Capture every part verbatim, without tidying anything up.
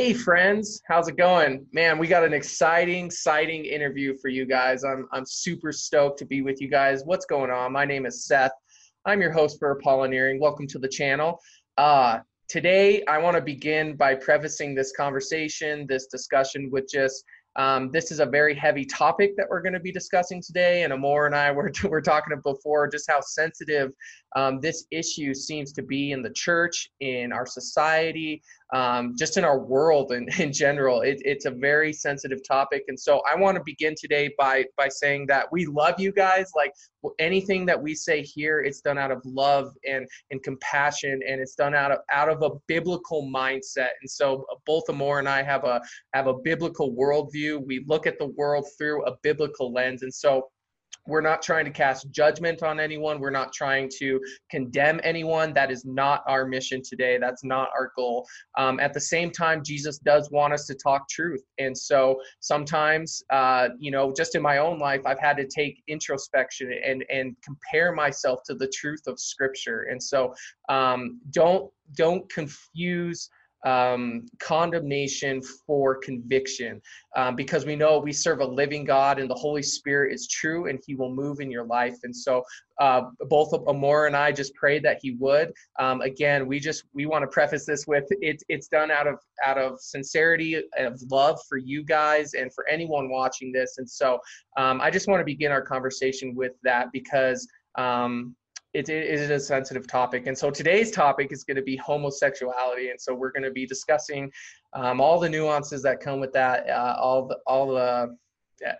Hey friends, how's it going? Man, we got an exciting, exciting interview for you guys. I'm I'm super stoked to be with you guys. What's going on? My name is Seth. I'm your host for Apolloneering. Welcome to the channel. Uh, today, I want to begin by prefacing this conversation, this discussion with just um, this is a very heavy topic that we're going to be discussing today. And Amor and I were were talking before just how sensitive um, this issue seems to be in the church, in our society, um, just in our world in, in general. It, it's a very sensitive topic. And so I want to begin today by by saying that we love you guys. Like anything that we say here, it's done out of love and, and compassion, and it's done out of out of a biblical mindset. And so both Amor and I have a have a biblical worldview. We look at the world through a biblical lens. And so we're not trying to cast judgment on anyone. We're not trying to condemn anyone. That is not our mission today. That's not our goal. Um, at the same time, Jesus does want us to talk truth. And so sometimes, uh, you know, just in my own life, I've had to take introspection and, and compare myself to the truth of Scripture. And so um, don't, don't confuse um, condemnation for conviction, um, because we know we serve a living God and the Holy Spirit is true and he will move in your life. And so uh, both Amor and I just prayed that he would. Um, again, we just, we want to preface this with it, it's done out of, out of sincerity, of love for you guys and for anyone watching this. And so um, I just want to begin our conversation with that because um, It, it is a sensitive topic. And so today's topic is going to be homosexuality. And so we're going to be discussing um, all the nuances that come with that, uh, all the, all the, uh,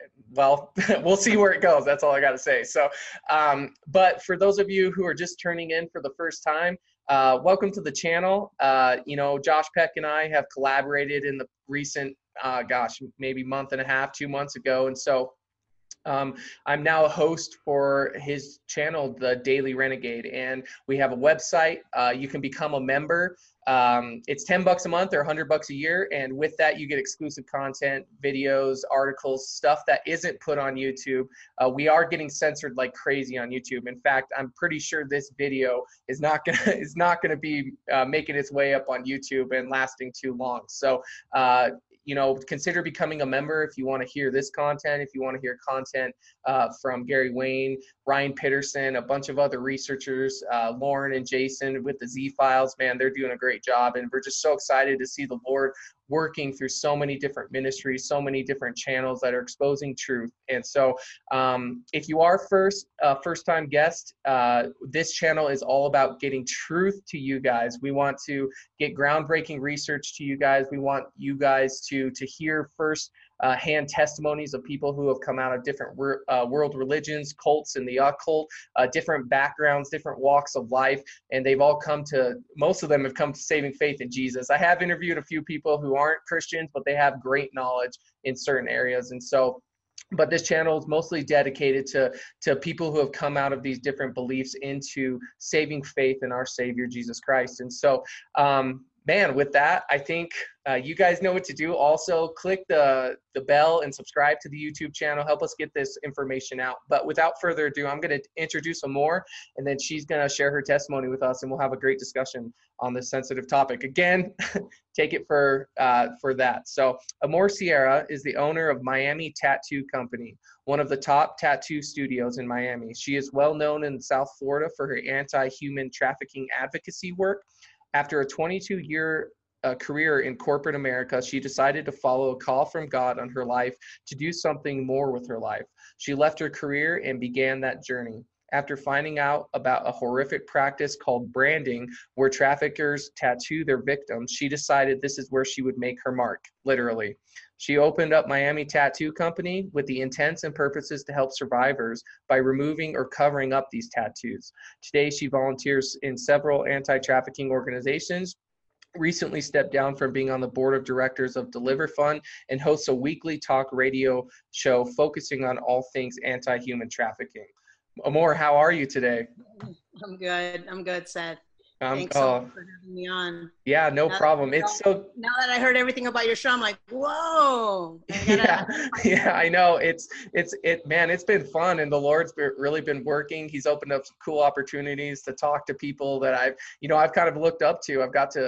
well, we'll see where it goes. That's all I got to say. So, um, but for those of you who are just turning in for the first time, uh, welcome to the channel. Uh, you know, Josh Peck and I have collaborated in the recent, uh, gosh, maybe month and a half, two months ago. And so Um, I'm now a host for his channel, The Daily Renegade, and we have a website. Uh, you can become a member. Um, it's ten bucks a month or one hundred bucks a year, and with that you get exclusive content, videos, articles, stuff that isn't put on YouTube. Uh, we are getting censored like crazy on YouTube. In fact, I'm pretty sure this video is not gonna is not gonna be uh, making its way up on YouTube and lasting too long. So. Uh, You know, consider becoming a member if you want to hear this content, if you want to hear content uh, from Gary Wayne, Ryan Pitterson, a bunch of other researchers, uh, Lauren and Jason with the Z-Files. Man, they're doing a great job. And we're just so excited to see the Lord working through so many different ministries, so many different channels that are exposing truth. And so um, if you are first, uh, first-time guest, uh, this channel is all about getting truth to you guys. We want to get groundbreaking research to you guys. We want you guys to, to hear first Uh, hand testimonies of people who have come out of different wor uh, world religions, cults, and the occult, uh, different backgrounds, different walks of life, and they've all come to, most of them have come to saving faith in Jesus. I have interviewed a few people who aren't Christians, but they have great knowledge in certain areas. And so, but this channel is mostly dedicated to, to people who have come out of these different beliefs into saving faith in our Savior, Jesus Christ. And so, um, man, with that, I think uh, you guys know what to do. Also, click the, the bell and subscribe to the YouTube channel. Help us get this information out. But without further ado, I'm going to introduce Amor, and then she's going to share her testimony with us, and we'll have a great discussion on this sensitive topic. Again, take it for, uh, for that. So Amor Sierra is the owner of Miami Tattoo Company, one of the top tattoo studios in Miami. She is well known in South Florida for her anti-human trafficking advocacy work. After a twenty-two year uh, career in corporate America, she decided to follow a call from God on her life to do something more with her life. She left her career and began that journey. After finding out about a horrific practice called branding, where traffickers tattoo their victims, she decided this is where she would make her mark, literally. She opened up Miami Tattoo Company with the intents and purposes to help survivors by removing or covering up these tattoos. Today, she volunteers in several anti-trafficking organizations, recently stepped down from being on the board of directors of Deliver Fund, and hosts a weekly talk radio show focusing on all things anti-human trafficking. Amor, how are you today? I'm good. I'm good, Seth. Um, Thanks uh, so much for having me on. Yeah, no now problem. That, it's so. Now that I heard everything about your show, I'm like, whoa. I gotta, yeah, yeah, I know. It's it's it, man. It's been fun, and the Lord's been, really been working. He's opened up some cool opportunities to talk to people that I've, you know, I've kind of looked up to. I've got to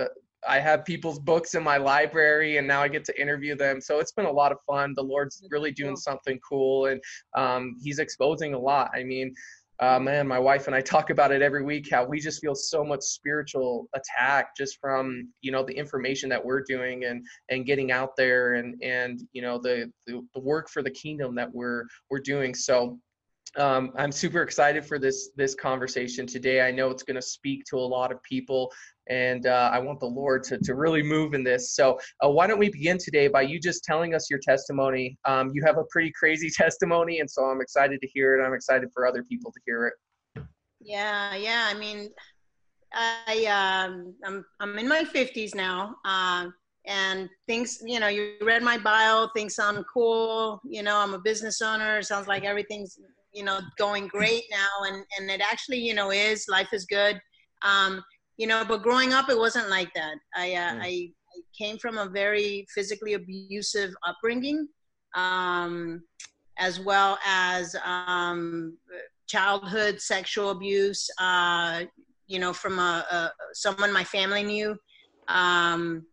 I have people's books in my library, and now I get to interview them. So it's been a lot of fun. The Lord's really doing something cool, and um, he's exposing a lot. I mean, uh, man, my wife and I talk about it every week, how we just feel so much spiritual attack just from, you know, the information that we're doing and, and getting out there and, and, you know, the, the, the work for the kingdom that we're, we're doing. So Um, I'm super excited for this this conversation today. I know it's going to speak to a lot of people, and uh, I want the Lord to to really move in this. So uh, why don't we begin today by you just telling us your testimony? Um, you have a pretty crazy testimony, and so I'm excited to hear it. I'm excited for other people to hear it. Yeah, yeah. I mean, I um, I'm I'm in my fifties now, uh, and things. You know, you read my bio. Things sound cool. You know, I'm a business owner. It sounds like everything's, you know, going great now. And, and it actually, you know, is, life is good. Um, you know, but growing up, it wasn't like that. I, uh, mm. I, I came from a very physically abusive upbringing, um, as well as, um, childhood sexual abuse, uh, you know, from a, a, someone my family knew, um,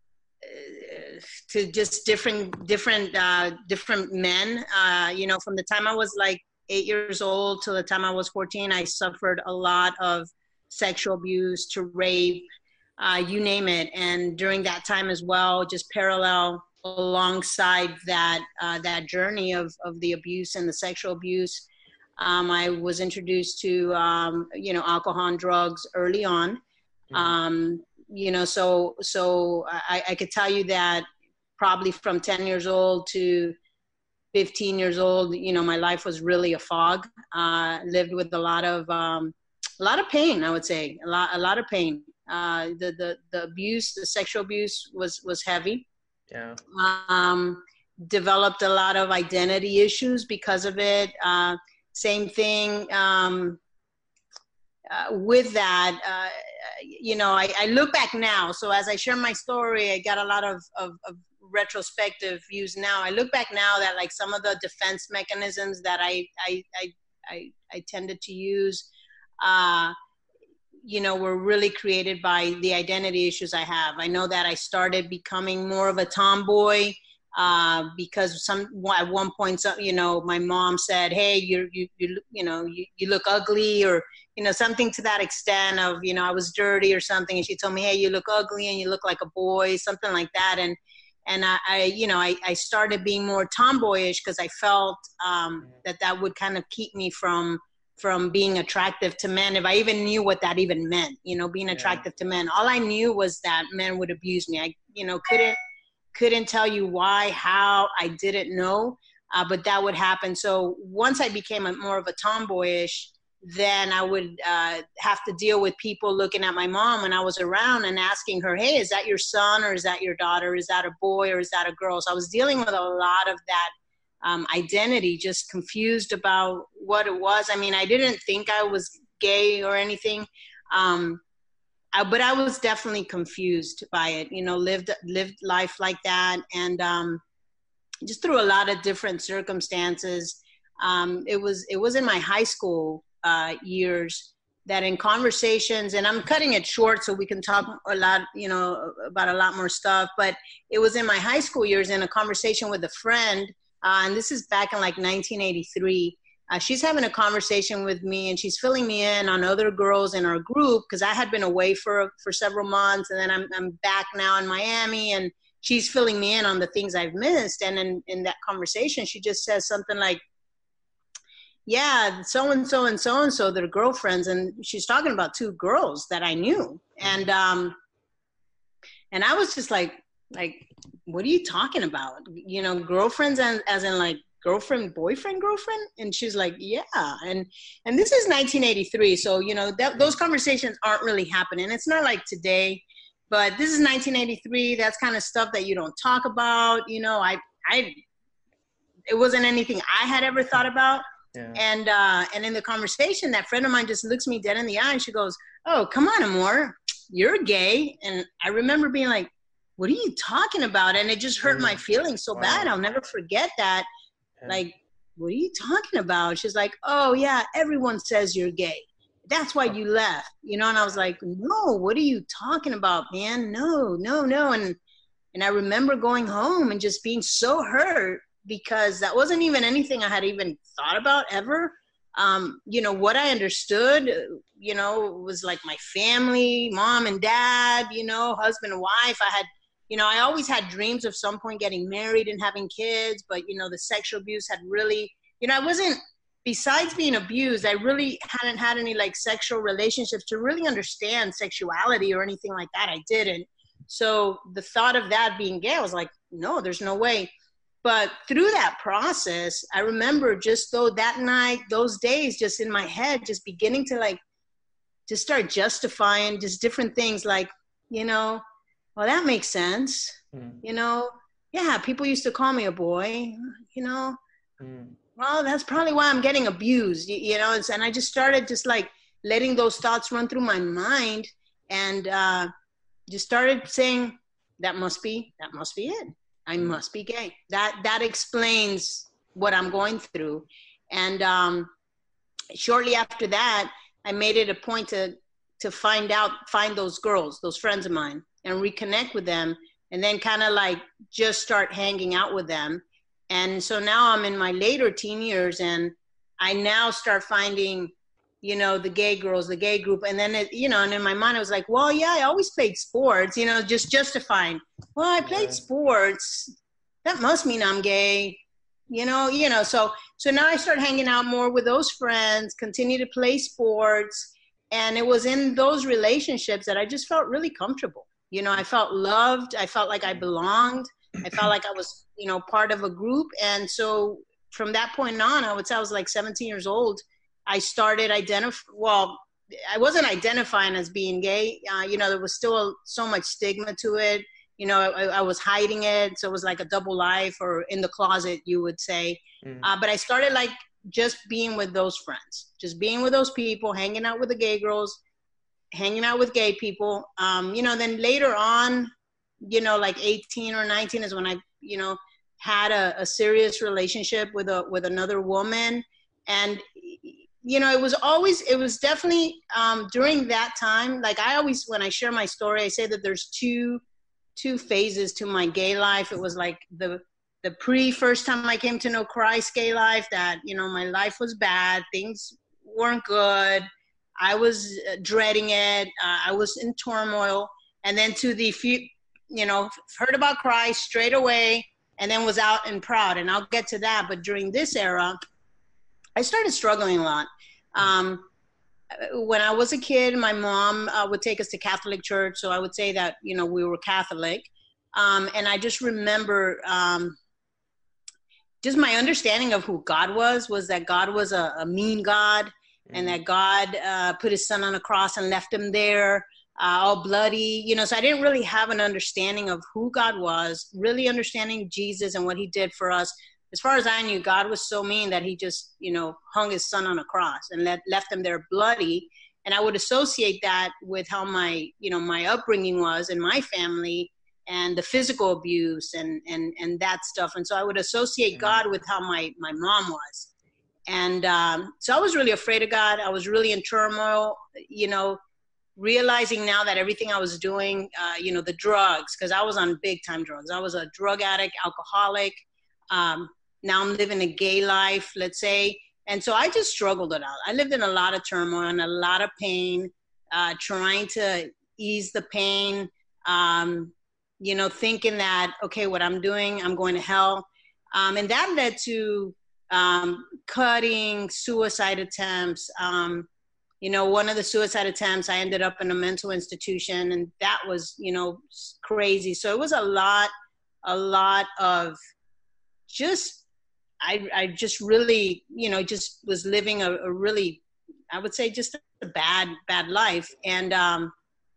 to just different, different, uh, different men, uh, you know, from the time I was like eight years old till the time I was fourteen, I suffered a lot of sexual abuse, to rape, uh, you name it. And during that time as well, just parallel alongside that, uh, that journey of, of the abuse and the sexual abuse, um, I was introduced to, um, you know, alcohol and drugs early on. Mm-hmm. Um, you know, so, so I, I could tell you that probably from ten years old to fifteen years old, you know, my life was really a fog. Uh, lived with a lot of, um, a lot of pain, I would say, a lot, a lot of pain. Uh, the, the, the abuse, the sexual abuse was, was heavy. Yeah. Um, developed a lot of identity issues because of it. Uh, same thing, um, uh, with that, uh, you know, I, I look back now. So as I share my story, I got a lot of, of, of retrospective views now. I look back now that like some of the defense mechanisms that I I I I, I tended to use, uh, you know, were really created by the identity issues I have. I know that I started becoming more of a tomboy uh, because some at one point, so, you know, my mom said, "Hey, you you you you know you, you look ugly," or you know, something to that extent of, you know, I was dirty or something, and she told me, "Hey, you look ugly and you look like a boy," something like that. And And I, I, you know, I, I started being more tomboyish because I felt um, that that would kind of keep me from from being attractive to men. If I even knew what that even meant, you know, being attractive yeah. to men. All I knew was that men would abuse me. I, you know, couldn't couldn't tell you why, how, I didn't know, uh, but that would happen. So once I became a, more of a tomboyish, then I would uh, have to deal with people looking at my mom when I was around and asking her, "Hey, is that your son, or is that your daughter? Is that a boy, or is that a girl?" So I was dealing with a lot of that um, identity, just confused about what it was. I mean, I didn't think I was gay or anything, um, I, but I was definitely confused by it, you know, lived, lived life like that. And um, just through a lot of different circumstances, um, it was, it was in my high school Uh, years that in conversations, and I'm cutting it short so we can talk a lot, you know, about a lot more stuff, but it was in my high school years in a conversation with a friend, uh, and this is back in like nineteen eighty-three. Uh, she's having a conversation with me, and she's filling me in on other girls in our group because I had been away for for several months, and then I'm I'm back now in Miami, and she's filling me in on the things I've missed. And in, in that conversation, she just says something like, "Yeah, so-and-so and so-and-so, they're girlfriends." And she's talking about two girls that I knew. And, um, and I was just like, like, what are you talking about? You know, girlfriends and as in like girlfriend, boyfriend, girlfriend? And she's like, "Yeah." And, and this is nineteen eighty-three. So, you know, that, those conversations aren't really happening. It's not like today, but this is nineteen eighty-three. That's kind of stuff that you don't talk about. You know, I, I, it wasn't anything I had ever thought about. Yeah. And uh, and in the conversation, that friend of mine just looks me dead in the eye and she goes, "Oh, come on, Amor, you're gay." And I remember being like, "What are you talking about?" And it just hurt my feelings so wow. bad. I'll never forget that. Yeah. Like, "What are you talking about?" She's like, "Oh, yeah, everyone says you're gay." that's why you left, you know? And I was like, no, what are you talking about, man? No, no, no. And, and I remember going home and just being so hurt because that wasn't even anything I had even thought about ever. Um, you know, what I understood, you know, was like my family, mom and dad, you know, husband and wife. I had, you know, I always had dreams of some point getting married and having kids, but, you know, the sexual abuse had really, you know, I wasn't, besides being abused, I really hadn't had any like sexual relationships to really understand sexuality or anything like that. I didn't. So the thought of that being gay, I was like, no, there's no way. But through that process, I remember just though that night, those days, just in my head, just beginning to like, to start justifying just different things like, you know, well, that makes sense. Mm. You know, yeah, people used to call me a boy, you know, mm. well, that's probably why I'm getting abused, you, you know, and I just started just like letting those thoughts run through my mind and uh, just started saying, that must be, that must be it. I must be gay. That that explains what I'm going through. And um, shortly after that, I made it a point to to find out, find those girls, those friends of mine, and reconnect with them, and then kind of like just start hanging out with them. And so now I'm in my later teen years, and I now start finding, you know, the gay girls, the gay group. And then, it, you know, and in my mind, I was like, well, yeah, I always played sports, you know, just justifying. Well, I played yeah. sports. That must mean I'm gay, you know, you know. So, so now I start hanging out more with those friends, continue to play sports. And it was in those relationships that I just felt really comfortable. You know, I felt loved. I felt like I belonged. I felt like I was, you know, part of a group. And so from that point on, I would say I was like seventeen years old. I started identifying, well, I wasn't identifying as being gay. Uh, you know, there was still so much stigma to it. You know, I, I was hiding it. So it was like a double life, or in the closet, you would say. Mm. Uh, but I started like just being with those friends, just being with those people, hanging out with the gay girls, hanging out with gay people. Um, you know, then later on, you know, like eighteen or nineteen is when I, you know, had a, a serious relationship with a, with another woman. And, you know, it was always, it was definitely um, during that time, like I always, when I share my story, I say that there's two, two phases to my gay life. It was like the, the pre first time I came to know Christ gay life, that, you know, my life was bad. Things weren't good. I was dreading it. Uh, I was in turmoil. And then to the few, you know, heard about Christ straight away, and then was out and proud. And I'll get to that. But during this era, I started struggling a lot. Um, when I was a kid, my mom uh, would take us to Catholic church. So I would say that, you know, we were Catholic. Um, and I just remember um, just my understanding of who God was, was that God was a, a mean God, mm-hmm. and that God uh, put his son on a cross and left him there uh, all bloody, you know, so I didn't really have an understanding of who God was, really understanding Jesus and what he did for us. As far as I knew, God was so mean that he just, you know, hung his son on a cross and let, left him there bloody. And I would associate that with how my, you know, my upbringing was in my family and the physical abuse and, and, and that stuff. And so I would associate God with how my, my mom was. And um, so I was really afraid of God. I was really in turmoil, you know, realizing now that everything I was doing, uh, you know, the drugs, because I was on big time drugs. I was a drug addict, alcoholic. Um, now I'm living a gay life, let's say. And so I just struggled it out. I lived in a lot of turmoil and a lot of pain, uh, trying to ease the pain, um, you know, thinking that, okay, what I'm doing, I'm going to hell. Um, and that led to um, cutting, suicide attempts. Um, you know, one of the suicide attempts, I ended up in a mental institution, and that was, you know, crazy. So it was a lot, a lot of just, I, I just really, you know, just was living a, a really, I would say just a bad, bad life. And um,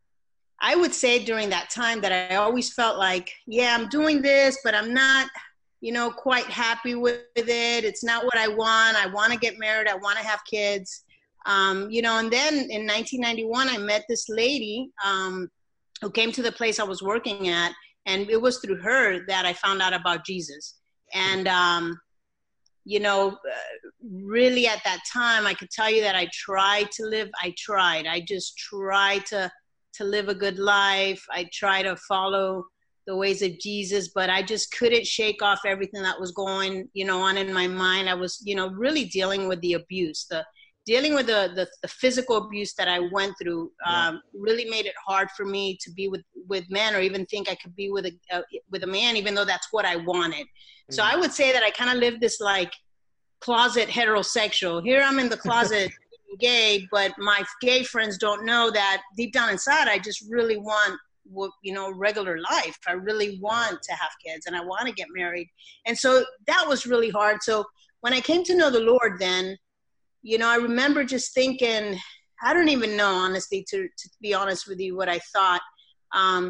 I would say during that time that I always felt like, yeah, I'm doing this, but I'm not, you know, quite happy with it. It's not what I want. I want to get married. I want to have kids. Um, you know, and then in nineteen ninety-one, I met this lady um, who came to the place I was working at. And it was through her that I found out about Jesus. And, um, you know, uh, really at that time, I could tell you that I tried to live. I tried. I just tried to to live a good life. I tried to follow the ways of Jesus, but I just couldn't shake off everything that was going, you know, on in my mind. I was, you know, really dealing with the abuse, the dealing with the, the, the physical abuse that I went through, um, really made it hard for me to be with, with men, or even think I could be with a, uh, with a man, even though that's what I wanted. Mm-hmm. So I would say that I kind of lived this like closet heterosexual. Here I'm in the closet gay, but my gay friends don't know that deep down inside, I just really want, you know, regular life. I really want to have kids and I want to get married. And so that was really hard. So when I came to know the Lord, then, you know, I remember just thinking, I don't even know, honestly, to, to be honest with you, what I thought. Um,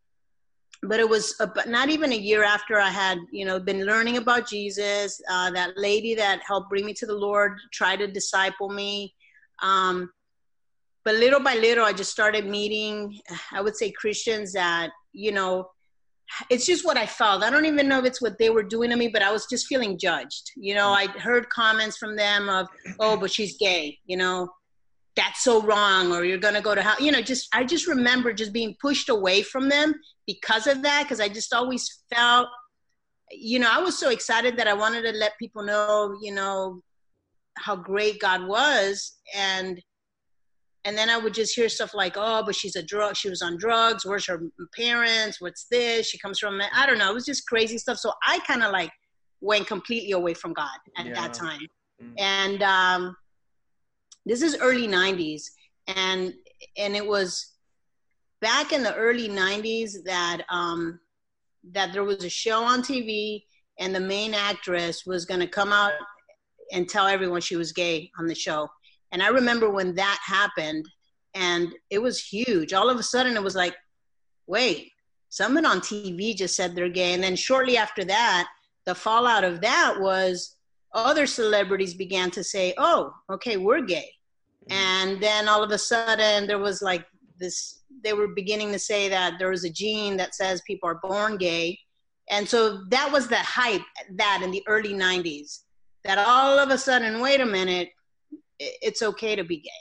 but it was a, not even a year after I had, you know, been learning about Jesus. Uh, that lady that helped bring me to the Lord tried to disciple me. Um, but little by little, I just started meeting, I would say, Christians that, you know, it's just what I felt. I don't even know if it's what they were doing to me, but I was just feeling judged. You know, I heard comments from them of, oh, but she's gay, you know, that's so wrong, or you're going to go to hell. You know, just, I just remember just being pushed away from them because of that. Cause I just always felt, you know, I was so excited that I wanted to let people know, you know, how great God was. And, And then I would just hear stuff like, oh, but she's a drug, she was on drugs. Where's her parents? What's this? She comes from, I don't know. It was just crazy stuff. So I kind of like went completely away from God at yeah. that time. Mm-hmm. And um, this is early nineties. And, and it was back in the early nineties that, um, that there was a show on T V and the main actress was going to come out and tell everyone she was gay on the show. And I remember when that happened, and it was huge. All of a sudden, it was like, wait, someone on T V just said they're gay. And then shortly after that, the fallout of that was other celebrities began to say, oh, okay, we're gay. And then all of a sudden, there was like this, they were beginning to say that there was a gene that says people are born gay. And so that was the hype, that in the early nineties, that all of a sudden, wait a minute, it's okay to be gay.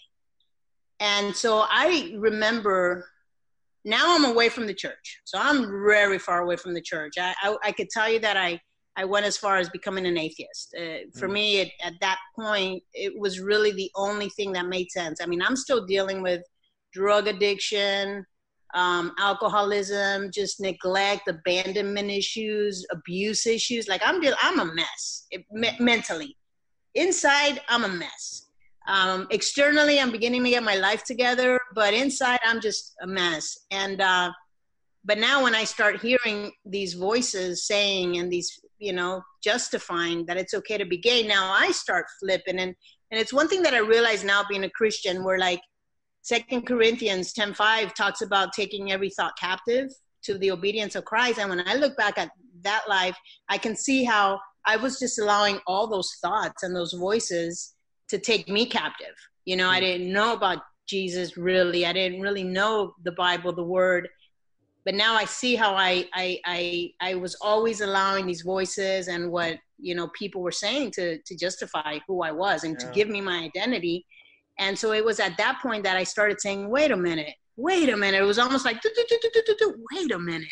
And so I remember, now I'm away from the church. So I'm very far away from the church. I, I, I could tell you that I, I went as far as becoming an atheist. Uh, for mm. me, it, at that point, it was really the only thing that made sense. I mean, I'm still dealing with drug addiction, um, alcoholism, just neglect, abandonment issues, abuse issues. Like I'm, I'm a mess it, me- mentally. Inside, I'm a mess. Um, externally, I'm beginning to get my life together, but inside, I'm just a mess. And, uh, but now when I start hearing these voices saying, and these, you know, justifying that it's okay to be gay, now I start flipping. And, and it's one thing that I realize now being a Christian, where like Second Corinthians ten five talks about taking every thought captive to the obedience of Christ. And when I look back at that life, I can see how I was just allowing all those thoughts and those voices to take me captive. You know, I didn't know about Jesus really. I didn't really know the Bible, the word. But now I see how I I I, I was always allowing these voices and what, you know, people were saying to to justify who I was and yeah. to give me my identity. And so it was at that point that I started saying, wait a minute, wait a minute. It was almost like, do, do, do, do, do, do, wait a minute.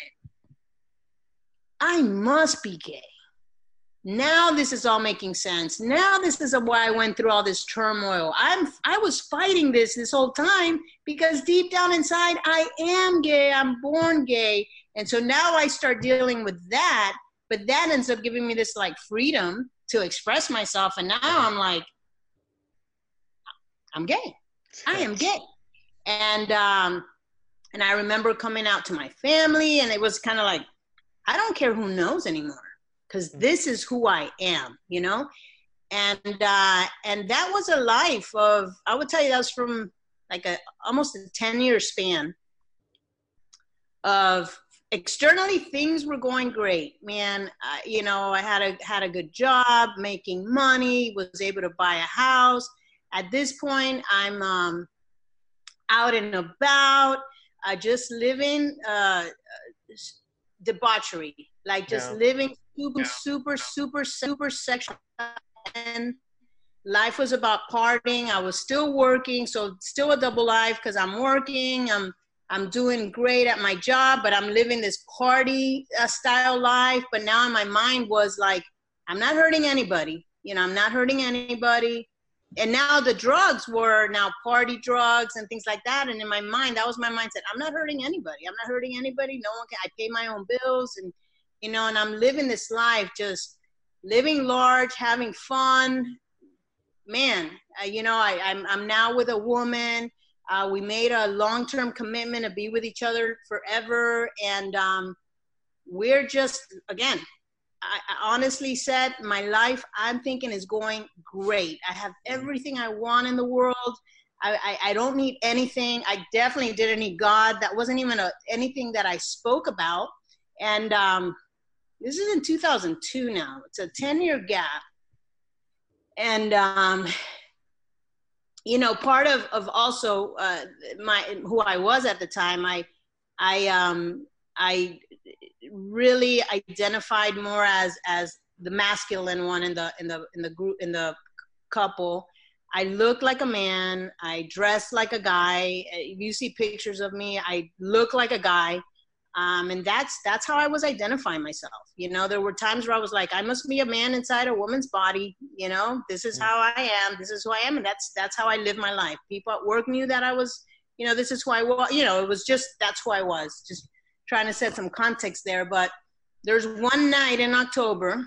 I must be gay. Now this is all making sense. Now this is why I went through all this turmoil. I'm, I was fighting this this whole time because deep down inside, I am gay. I'm born gay. And so now I start dealing with that, but that ends up giving me this like freedom to express myself. And now I'm like, I'm gay. I am gay. And, um, and I remember coming out to my family, and it was kind of like, I don't care who knows anymore, because this is who I am, you know? And uh, and that was a life of, I would tell you that was from like a almost a ten-year span of externally things were going great, man. Uh, you know, I had a had a good job, making money, was able to buy a house. At this point, I'm um, out and about, uh, just living uh, debauchery, like just yeah. living super, yeah. super, super, super sexual. and life was about partying. I was still working, so still a double life because I'm working. I'm I'm doing great at my job, but I'm living this party uh, style life. But now in my mind was like, I'm not hurting anybody. You know, I'm not hurting anybody. And now the drugs were now party drugs and things like that. And in my mind, that was my mindset. I'm not hurting anybody. I'm not hurting anybody. No one can. I pay my own bills, and you know, and I'm living this life, just living large, having fun. Man, uh, you know, I, I'm I'm now with a woman. Uh, we made a long-term commitment to be with each other forever, and um, we're just, again, I, I honestly said, my life, I'm thinking, is going great. I have everything I want in the world. I, I, I don't need anything. I definitely didn't need God. That wasn't even a, anything that I spoke about. And um, this is in two thousand two now. It's a ten-year gap. And um, you know, part of, of also uh, my who I was at the time, I I um I really identified more as as the masculine one in the in the in the group in the couple. I looked like a man. I dressed like a guy. If you see pictures of me, I look like a guy. Um, and that's that's how I was identifying myself. You know, there were times where I was like, I must be a man inside a woman's body. You know, this is how I am. This is who I am, and that's that's how I live my life. People at work knew that I was, you know, this is who I was. You know, it was just that's who I was. Just trying to set some context there. But there's one night in October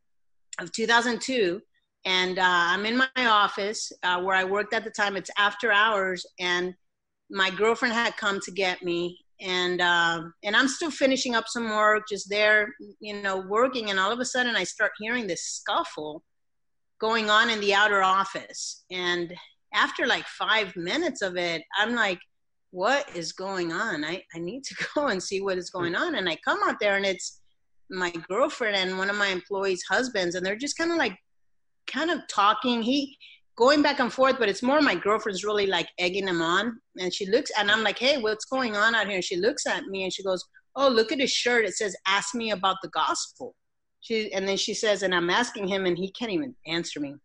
of two thousand two, and uh, I'm in my office uh, where I worked at the time. It's after hours, and my girlfriend had come to get me. And um, and I'm still finishing up some work, just there, you know, working. And all of a sudden, I start hearing this scuffle going on in the outer office. And after like five minutes of it, I'm like, what is going on? I, I need to go and see what is going on. And I come out there, and it's my girlfriend and one of my employees' husbands. And they're just kind of like, kind of talking. He going back and forth, but it's more my girlfriend's really like egging him on. And she looks, and I'm like, hey, what's going on out here? And she looks at me and she goes, oh, look at his shirt. It says, ask me about the gospel. She, and then she says, and I'm asking him, and he can't even answer me.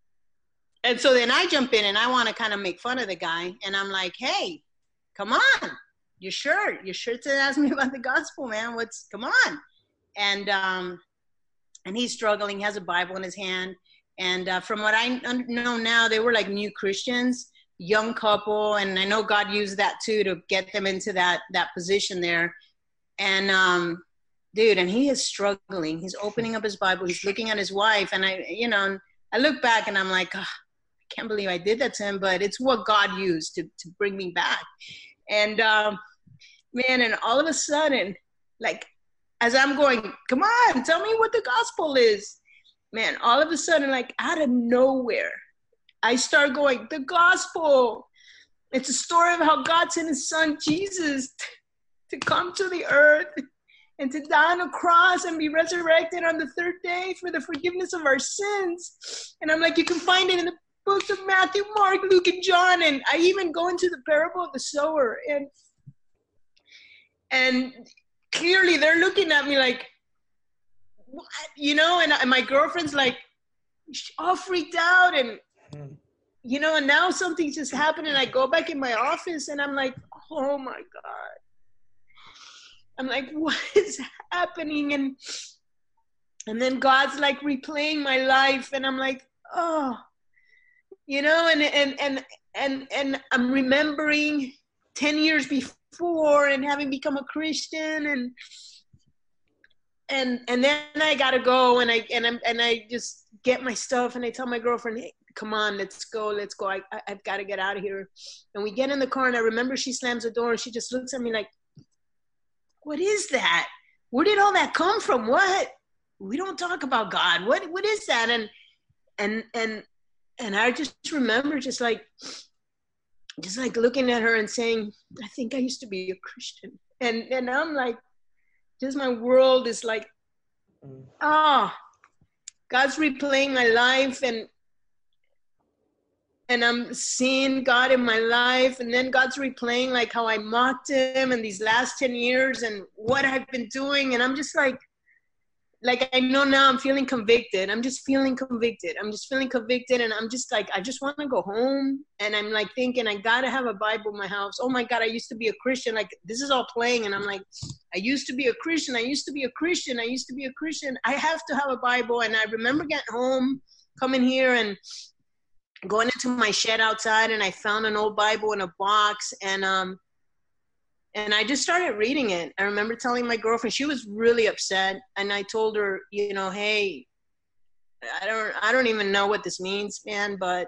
And so then I jump in, and I want to kind of make fun of the guy. And I'm like, hey, come on, your shirt, your shirt says, ask me about the gospel, man. What's, come on. And, um, and he's struggling. He has a Bible in his hand. And uh, from what I know now, they were like new Christians, young couple. And I know God used that too to get them into that that position there. And um, dude, and he is struggling. He's opening up his Bible. He's looking at his wife. And I, you know, I look back and I'm like, oh, I can't believe I did that to him. But it's what God used to, to bring me back. And um, man, and all of a sudden, like, as I'm going, come on, tell me what the gospel is. Man, all of a sudden, like out of nowhere, I start going, the gospel. It's a story of how God sent his son, Jesus, to come to the earth and to die on a cross and be resurrected on the third day for the forgiveness of our sins. And I'm like, you can find it in the books of Matthew, Mark, Luke, and John. And I even go into the parable of the sower. And, and clearly they're looking at me like, what? You know, and, and my girlfriend's like all freaked out, and you know, and now something's just happened, and I go back in my office and I'm like, oh my God. I'm like, what is happening? And and then God's like replaying my life, and I'm like, oh, you know, and and and and and I'm remembering ten years before and having become a Christian, and And and then I gotta go, and I and I and I just get my stuff, and I tell my girlfriend, hey, come on, let's go, let's go. I, I I've got to get out of here. And we get in the car, and I remember she slams the door, and she just looks at me like, what is that? Where did all that come from? What? We don't talk about God. What what is that? And and and and I just remember just like just like looking at her and saying, I think I used to be a Christian. And and I'm like, just my world is like, ah, oh, God's replaying my life, and and I'm seeing God in my life, and then God's replaying like how I mocked him in these last ten years and what I've been doing, and I'm just like, like, I know now I'm feeling convicted. I'm just feeling convicted. I'm just feeling convicted. And I'm just like, I just want to go home. And I'm like thinking, I got to have a Bible in my house. Oh my God, I used to be a Christian. Like, this is all playing. And I'm like, I used to be a Christian. I used to be a Christian. I used to be a Christian. I have to have a Bible. And I remember getting home, coming here and going into my shed outside. And I found an old Bible in a box. And, um, And I just started reading it. I remember telling my girlfriend, she was really upset. And I told her, you know, hey, I don't, I don't even know what this means, man. But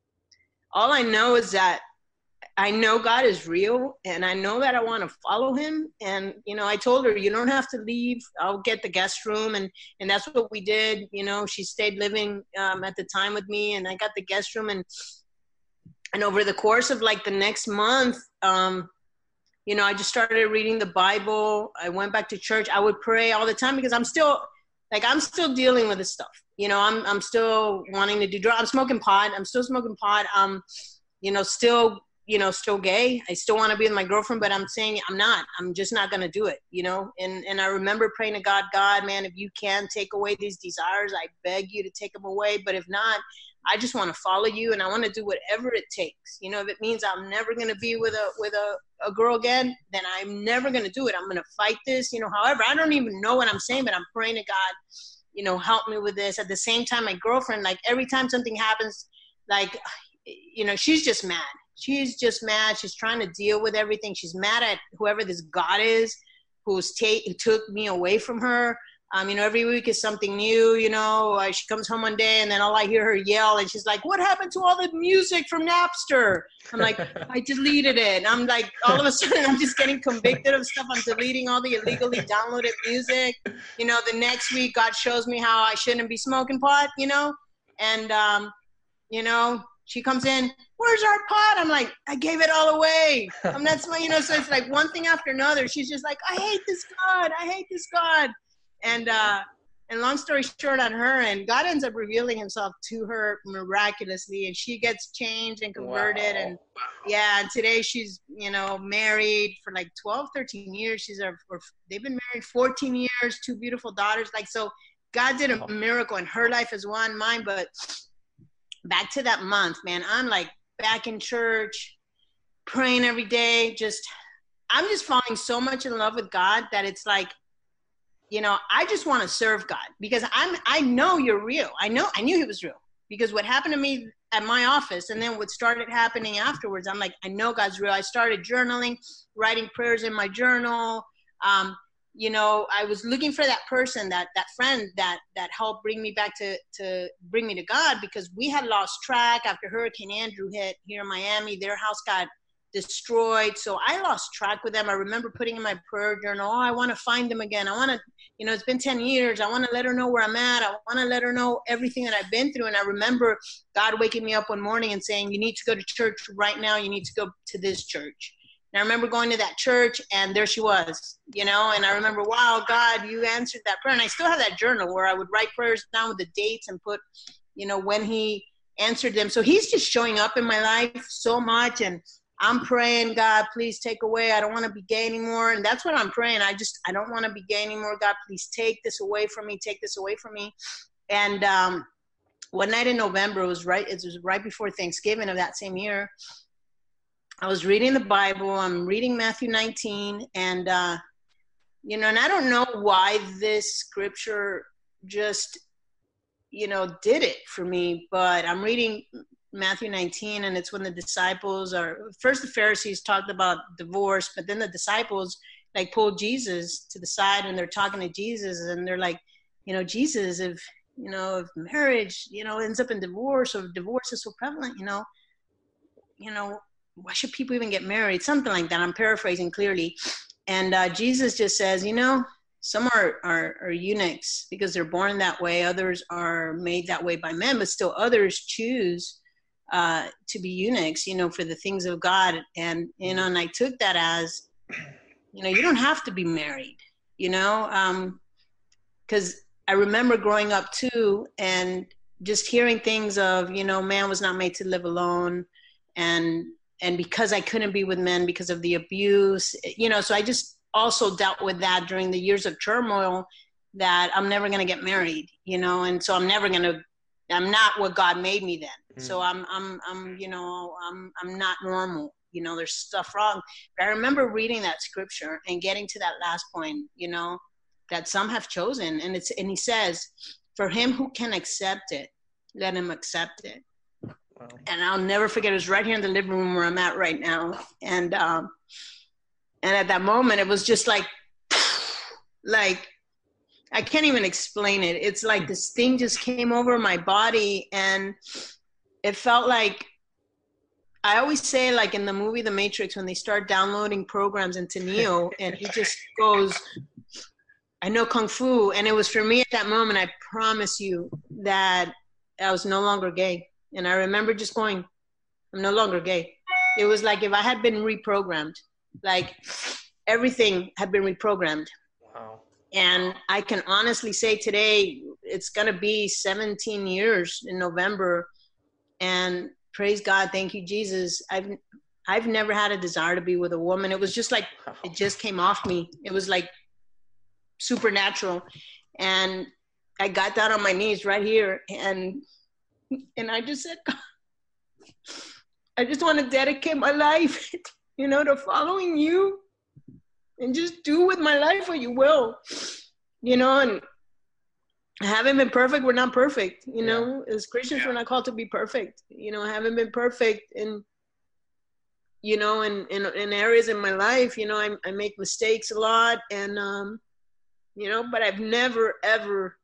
all I know is that I know God is real, and I know that I want to follow him. And, you know, I told her, you don't have to leave. I'll get the guest room. And, and that's what we did. You know, she stayed living um, at the time with me, and I got the guest room. And, and over the course of like the next month, um, you know, I just started reading the Bible. I went back to church. I would pray all the time because I'm still, like, I'm still dealing with this stuff. You know, I'm I'm still wanting to do drugs. I'm smoking pot. I'm still smoking pot. Um, you know, still, you know, still gay. I still want to be with my girlfriend, but I'm saying I'm not. I'm just not going to do it, you know. And and I remember praying to God, God, man, if you can take away these desires, I beg you to take them away. But if not, I just want to follow you, and I want to do whatever it takes. You know, if it means I'm never going to be with a with a, a girl again, then I'm never going to do it. I'm going to fight this. You know, however, I don't even know what I'm saying, but I'm praying to God, you know, help me with this. At the same time, my girlfriend, like every time something happens, like, you know, she's just mad. She's just mad. She's trying to deal with everything. She's mad at whoever this God is who's take, who took me away from her. Um, you know, every week is something new, you know. Uh, she comes home one day and then all I hear her yell, and she's like, what happened to all the music from Napster? I'm like, I deleted it. And I'm like, all of a sudden I'm just getting convicted of stuff. I'm deleting all the illegally downloaded music. You know, the next week God shows me how I shouldn't be smoking pot, you know. And, um, you know, she comes in, where's our pot? I'm like, I gave it all away. I'm not smoking, you know, so it's like one thing after another. She's just like, I hate this God. I hate this God. And uh, and long story short on her, and God ends up revealing himself to her miraculously, and she gets changed and converted. Wow. And yeah, and today she's, you know, married for like twelve, thirteen years. She's a, they've been married fourteen years, two beautiful daughters. Like, so God did a miracle in her life as well, mine. But back to that month, man, I'm like back in church, praying every day. Just, I'm just falling so much in love with God that it's like, you know, I just want to serve God because I'm, I know you're real. I know, I knew he was real because what happened to me at my office and then what started happening afterwards, I'm like, I know God's real. I started journaling, writing prayers in my journal. Um, you know, I was looking for that person, that, that friend that, that helped bring me back to, to bring me to God, because we had lost track after Hurricane Andrew hit here in Miami. Their house got destroyed. So I lost track with them. I remember putting in my prayer journal, oh, I want to find them again. I want to, you know, it's been ten years. I want to let her know where I'm at. I want to let her know everything that I've been through. And I remember God waking me up one morning and saying, you need to go to church right now. You need to go to this church. And I remember going to that church, and there she was, you know, and I remember, wow, God, you answered that prayer. And I still have that journal where I would write prayers down with the dates and put, you know, when he answered them. So he's just showing up in my life so much. And I'm praying, God, please take away. I don't want to be gay anymore. And that's what I'm praying. I just, I don't want to be gay anymore. God, please take this away from me. Take this away from me. And um, one night in November, it was right, it was right before Thanksgiving of that same year. I was reading the Bible. I'm reading Matthew nineteen. And, uh, you know, and I don't know why this scripture just, you know, did it for me, but I'm reading Matthew nineteen, and it's when the disciples are, first the Pharisees talked about divorce, but then the disciples like pulled Jesus to the side and they're talking to Jesus, and they're like, you know, Jesus, if, you know, if marriage, you know, ends up in divorce, or divorce is so prevalent, you know, you know, why should people even get married? Something like that. I'm paraphrasing clearly. And uh, Jesus just says, you know, some are, are, are eunuchs because they're born that way. Others are made that way by men, but still others choose uh, to be eunuchs, you know, for the things of God. And, you know, and I took that as, you know, you don't have to be married, you know, um, because I remember growing up too, and just hearing things of, you know, man was not made to live alone. And, and because I couldn't be with men because of the abuse, you know, so I just also dealt with that during the years of turmoil, that I'm never going to get married, you know, and so I'm never going to, I'm not what God made me then. Mm. So I'm, I'm, I'm, you know, I'm, I'm not normal, you know, there's stuff wrong. But I remember reading that scripture and getting to that last point, you know, that some have chosen. And it's, and he says, for him who can accept it, let him accept it. Wow. And I'll never forget, it was right here in the living room where I'm at right now. And, um, and at that moment, it was just like, like, I can't even explain it. It's like this thing just came over my body, and it felt like, I always say, like in the movie The Matrix, when they start downloading programs into Neo, and he just goes, I know Kung Fu. And it was for me at that moment, I promise you that I was no longer gay. And I remember just going, I'm no longer gay. It was like if I had been reprogrammed, like everything had been reprogrammed. Wow. And I can honestly say today, it's going to be seventeen years in November. And praise God, thank you, Jesus. I've I've never had a desire to be with a woman. It was just like, it just came off me. It was like supernatural. And I got down on my knees right here. And, and I just said, God, I just want to dedicate my life, you know, to following you. And just do with my life what you will, you know, and haven't been perfect. We're not perfect, you know, yeah. As Christians, yeah. We're not called to be perfect, you know, haven't been perfect. And, you know, in, in, in areas in my life, you know, I, I make mistakes a lot and, um, you know, but I've never, ever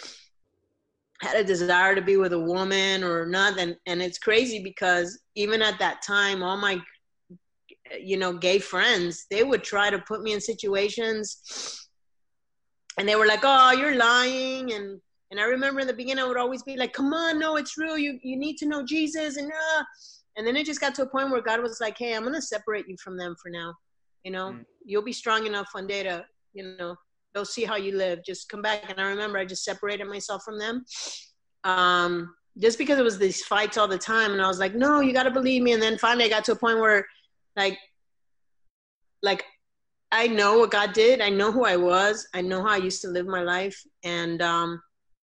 had a desire to be with a woman or nothing. And it's crazy because even at that time, all my you know, gay friends, they would try to put me in situations and they were like, oh, you're lying. And, and I remember in the beginning, I would always be like, come on, no, it's real. You, you need to know Jesus. And, uh, and then it just got to a point where God was like, hey, I'm going to separate you from them for now. You know, mm. You'll be strong enough one day to, you know, they'll see how you live. Just come back. And I remember I just separated myself from them. Um, just because it was these fights all the time. And I was like, no, you got to believe me. And then finally I got to a point where Like, like, I know what God did. I know who I was. I know how I used to live my life. And, um,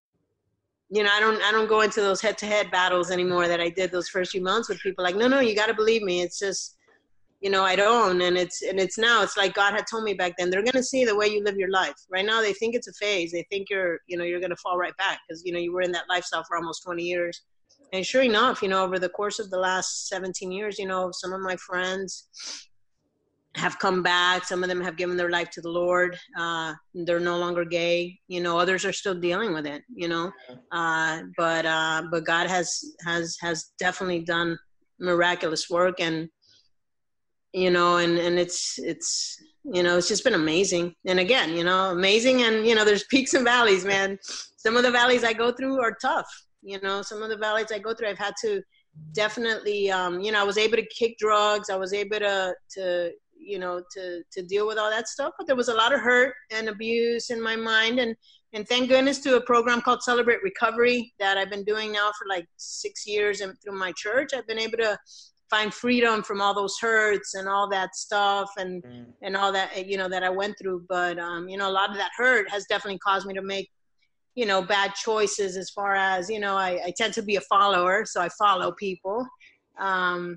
you know, I don't, I don't go into those head to head battles anymore that I did those first few months with people like, no, no, you got to believe me. It's just, you know, I don't. And it's, and it's now, it's like God had told me back then, they're going to see the way you live your life. Right now, they think it's a phase. They think you're, you know, you're going to fall right back because, you know, you were in that lifestyle for almost twenty years. And sure enough, you know, over the course of the last seventeen years, you know, some of my friends have come back. Some of them have given their life to the Lord. Uh, they're no longer gay. You know, others are still dealing with it, you know. Uh, but uh, but God has has has definitely done miraculous work. And, you know, and, and it's, it's, you know, it's just been amazing. And again, you know, amazing. And, you know, there's peaks and valleys, man. Some of the valleys I go through are tough. You know, some of the valleys I go through, I've had to definitely, um, you know, I was able to kick drugs. I was able to, to, you know, to, to deal with all that stuff. But there was a lot of hurt and abuse in my mind. And, and thank goodness to a program called Celebrate Recovery that I've been doing now for like six years. And through my church, I've been able to find freedom from all those hurts and all that stuff and, mm. and all that, you know, that I went through. But, um, you know, a lot of that hurt has definitely caused me to make, you know, bad choices as far as, you know, I, I tend to be a follower, so I follow people. Um,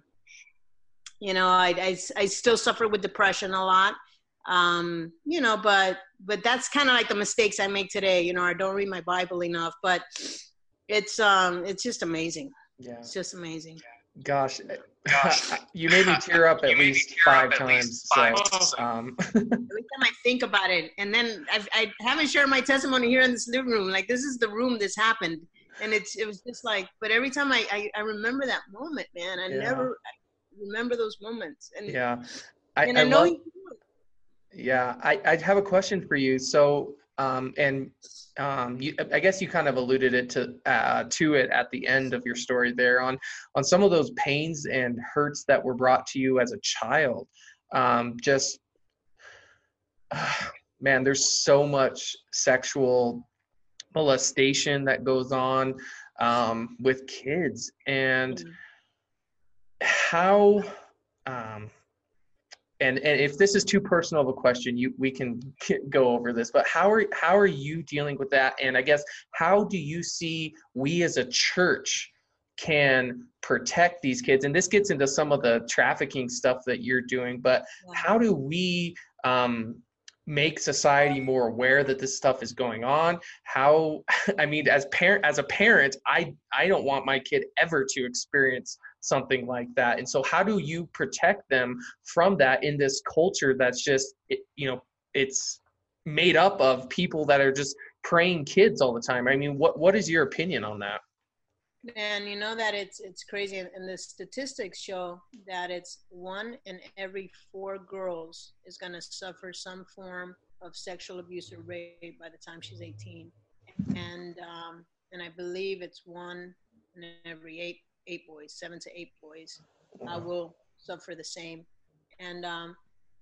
you know, I, I, I still suffer with depression a lot, um, you know, but, but that's kind of like the mistakes I make today. You know, I don't read my Bible enough, but it's, um, it's just amazing. Yeah. It's just amazing. Gosh, Gosh. You made me tear up at least five times. Least five so, um. Every time I think about it, and then I've, I haven't shared my testimony here in this living room. Like, this is the room this happened, and it's it was just like. But every time I I, I remember that moment, man. I yeah. never I remember those moments. And yeah, I, and I, I know. Love, yeah, I I have a question for you. So, um, and um, you, I guess you kind of alluded it to uh, to it at the end of your story there on on some of those pains and hurts that were brought to you as a child. Um, just uh, man, there's so much sexual molestation that goes on um, with kids, and how um, and and if this is too personal of a question, you we can go over this. But how are how are you dealing with that? And I guess how do you see we as a church can protect these kids? And this gets into some of the trafficking stuff that you're doing. But how do we um, make society more aware that this stuff is going on? How, I mean, as parent, as a parent, I, I don't want my kid ever to experience something like that. And so how do you protect them from that in this culture that's just, you know, it's made up of people that are just preying kids all the time? I mean, what, what is your opinion on that? And you know that it's it's crazy, and the statistics show that it's one in every four girls is going to suffer some form of sexual abuse or rape by the time she's eighteen, and um, and I believe it's one in every eight eight boys, seven to eight boys, uh, will suffer the same, and um,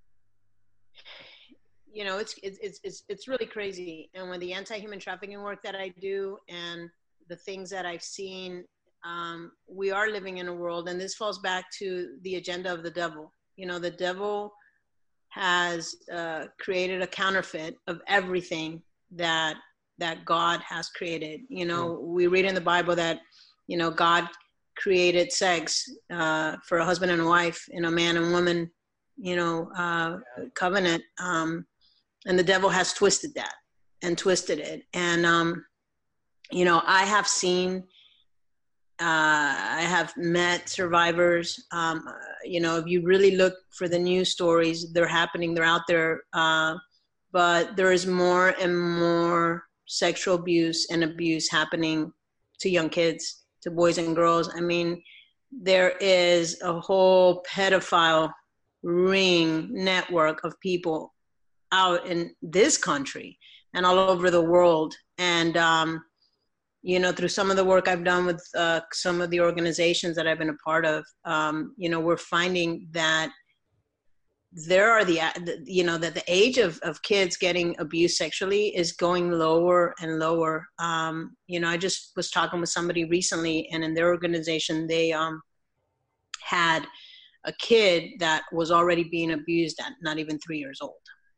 you know it's it's it's it's really crazy. And when the anti-human trafficking work that I do and the things that I've seen, um, we are living in a world, and this falls back to the agenda of the devil. You know, the devil has uh, created a counterfeit of everything that that God has created. You know, we read in the Bible that, you know, God created sex uh, for a husband and a wife in a man and woman, you know, uh, covenant. Um, and the devil has twisted that and twisted it. And, um, you know, I have seen, uh, I have met survivors. Um, you know, if you really look for the news stories, they're happening, they're out there. Uh, but there is more and more sexual abuse and abuse happening to young kids, to boys and girls. I mean, there is a whole pedophile ring network of people out in this country and all over the world. And, um, you know, through some of the work I've done with uh, some of the organizations that I've been a part of, um, you know, we're finding that there are the, you know, that the age of, of kids getting abused sexually is going lower and lower. Um, you know, I just was talking with somebody recently, and in their organization, they um, had a kid that was already being abused at not even three years old.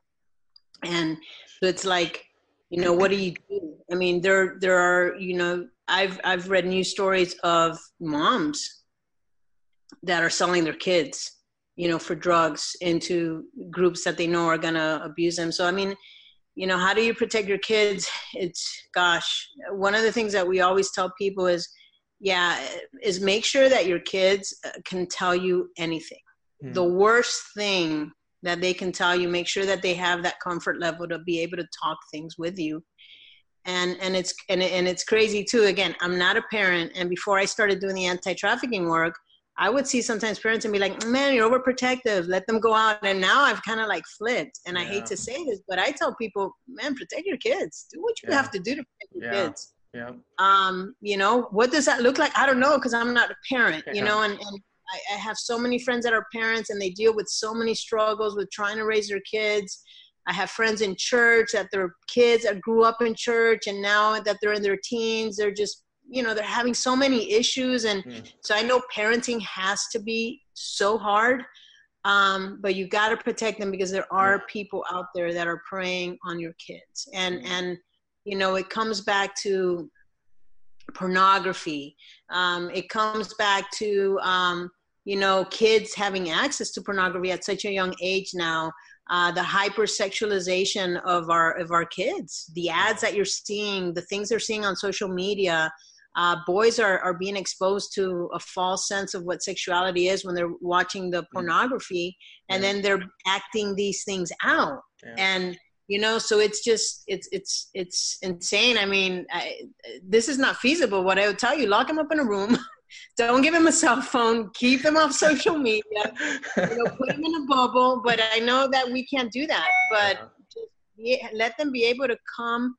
And so it's like, you know, what do you do? I mean, there there are, you know, I've I've read news stories of moms that are selling their kids, you know, for drugs into groups that they know are going to abuse them. So, I mean, you know, how do you protect your kids? It's, gosh, one of the things that we always tell people is, yeah, is make sure that your kids can tell you anything. Mm. The worst thing that they can tell you, make sure that they have that comfort level to be able to talk things with you. And and it's and, and it's crazy too. Again, I'm not a parent, and before I started doing the anti-trafficking work, I would see sometimes parents and be like, man, you're overprotective, let them go out. And now I've kind of like flipped, and yeah. I hate to say this, but I tell people, man, protect your kids. Do what you yeah. have to do to protect your yeah. kids. Yeah. Um, you know, what does that look like? I don't know, because I'm not a parent, yeah. you know, and, and I, I have so many friends that are parents, and they deal with so many struggles with trying to raise their kids. I have friends in church that their kids that grew up in church, and now that they're in their teens, they're just, you know, they're having so many issues. And mm. so I know parenting has to be so hard, um, but you got to protect them, because there are yeah. people out there that are preying on your kids. And, mm. and, you know, it comes back to pornography. Um, it comes back to, um, you know, kids having access to pornography at such a young age now. Uh, the hypersexualization of our of our kids, the ads that you're seeing, the things they're seeing on social media. Uh, boys are, are being exposed to a false sense of what sexuality is when they're watching the pornography, and yeah. then they're acting these things out. Yeah. And, you know, so it's just, it's, it's, it's insane. I mean, I, this is not feasible. What I would tell you, lock them up in a room. Don't give them a cell phone. Keep them off social media. You know, put them in a bubble. But I know that we can't do that. But yeah. just be, let them be able to come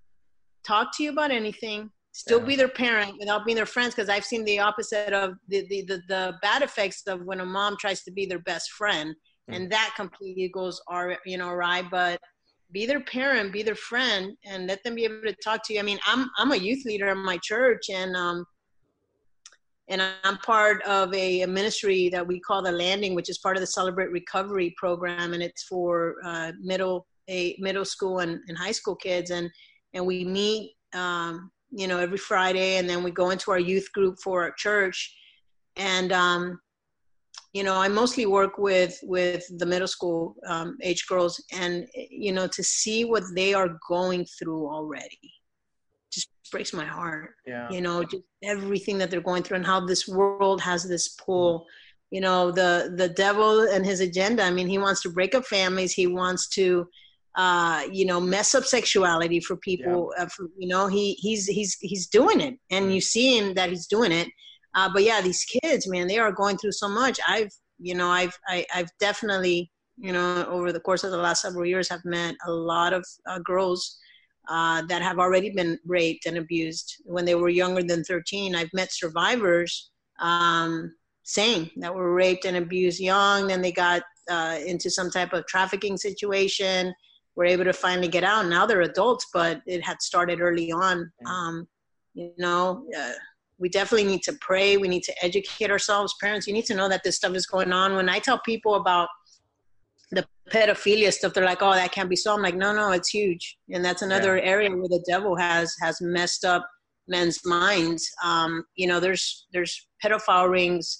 talk to you about anything. Still yeah. be their parent without being their friends, because I've seen the opposite of the, the, the, the bad effects of when a mom tries to be their best friend, mm. and that completely goes, you know, awry. But be their parent, be their friend, and let them be able to talk to you. I mean, I'm I'm a youth leader in my church, and um, and I'm part of a, a ministry that we call The Landing, which is part of the Celebrate Recovery program, and it's for uh, middle a middle school and, and high school kids, and and we meet um, you know every Friday, and then we go into our youth group for our church, and um, you know I mostly work with with the middle school um, age girls, and you know to see what they are going through already just breaks my heart. Yeah. You know, just everything that they're going through and how this world has this pull. You know, the the devil and his agenda. I mean, he wants to break up families. He wants to, uh, you know, mess up sexuality for people. Yeah. Uh, for, you know, he he's he's he's doing it, and mm-hmm. you see him that he's doing it. Uh, but yeah, these kids, man, they are going through so much. I've, you know, I've I, I've definitely, you know, over the course of the last several years, have met a lot of uh, girls. Uh, that have already been raped and abused when they were younger than thirteen. I've met survivors, um, same, that were raped and abused young. Then they got uh, into some type of trafficking situation, were able to finally get out. Now they're adults, but it had started early on. Um, you know, uh, we definitely need to pray. We need to educate ourselves. Parents, you need to know that this stuff is going on. When I tell people about the pedophilia stuff, they're like, oh, that can't be so. I'm like, no, no, it's huge. And that's another yeah. area where the devil has has messed up men's minds. Um, you know, there's there's pedophile rings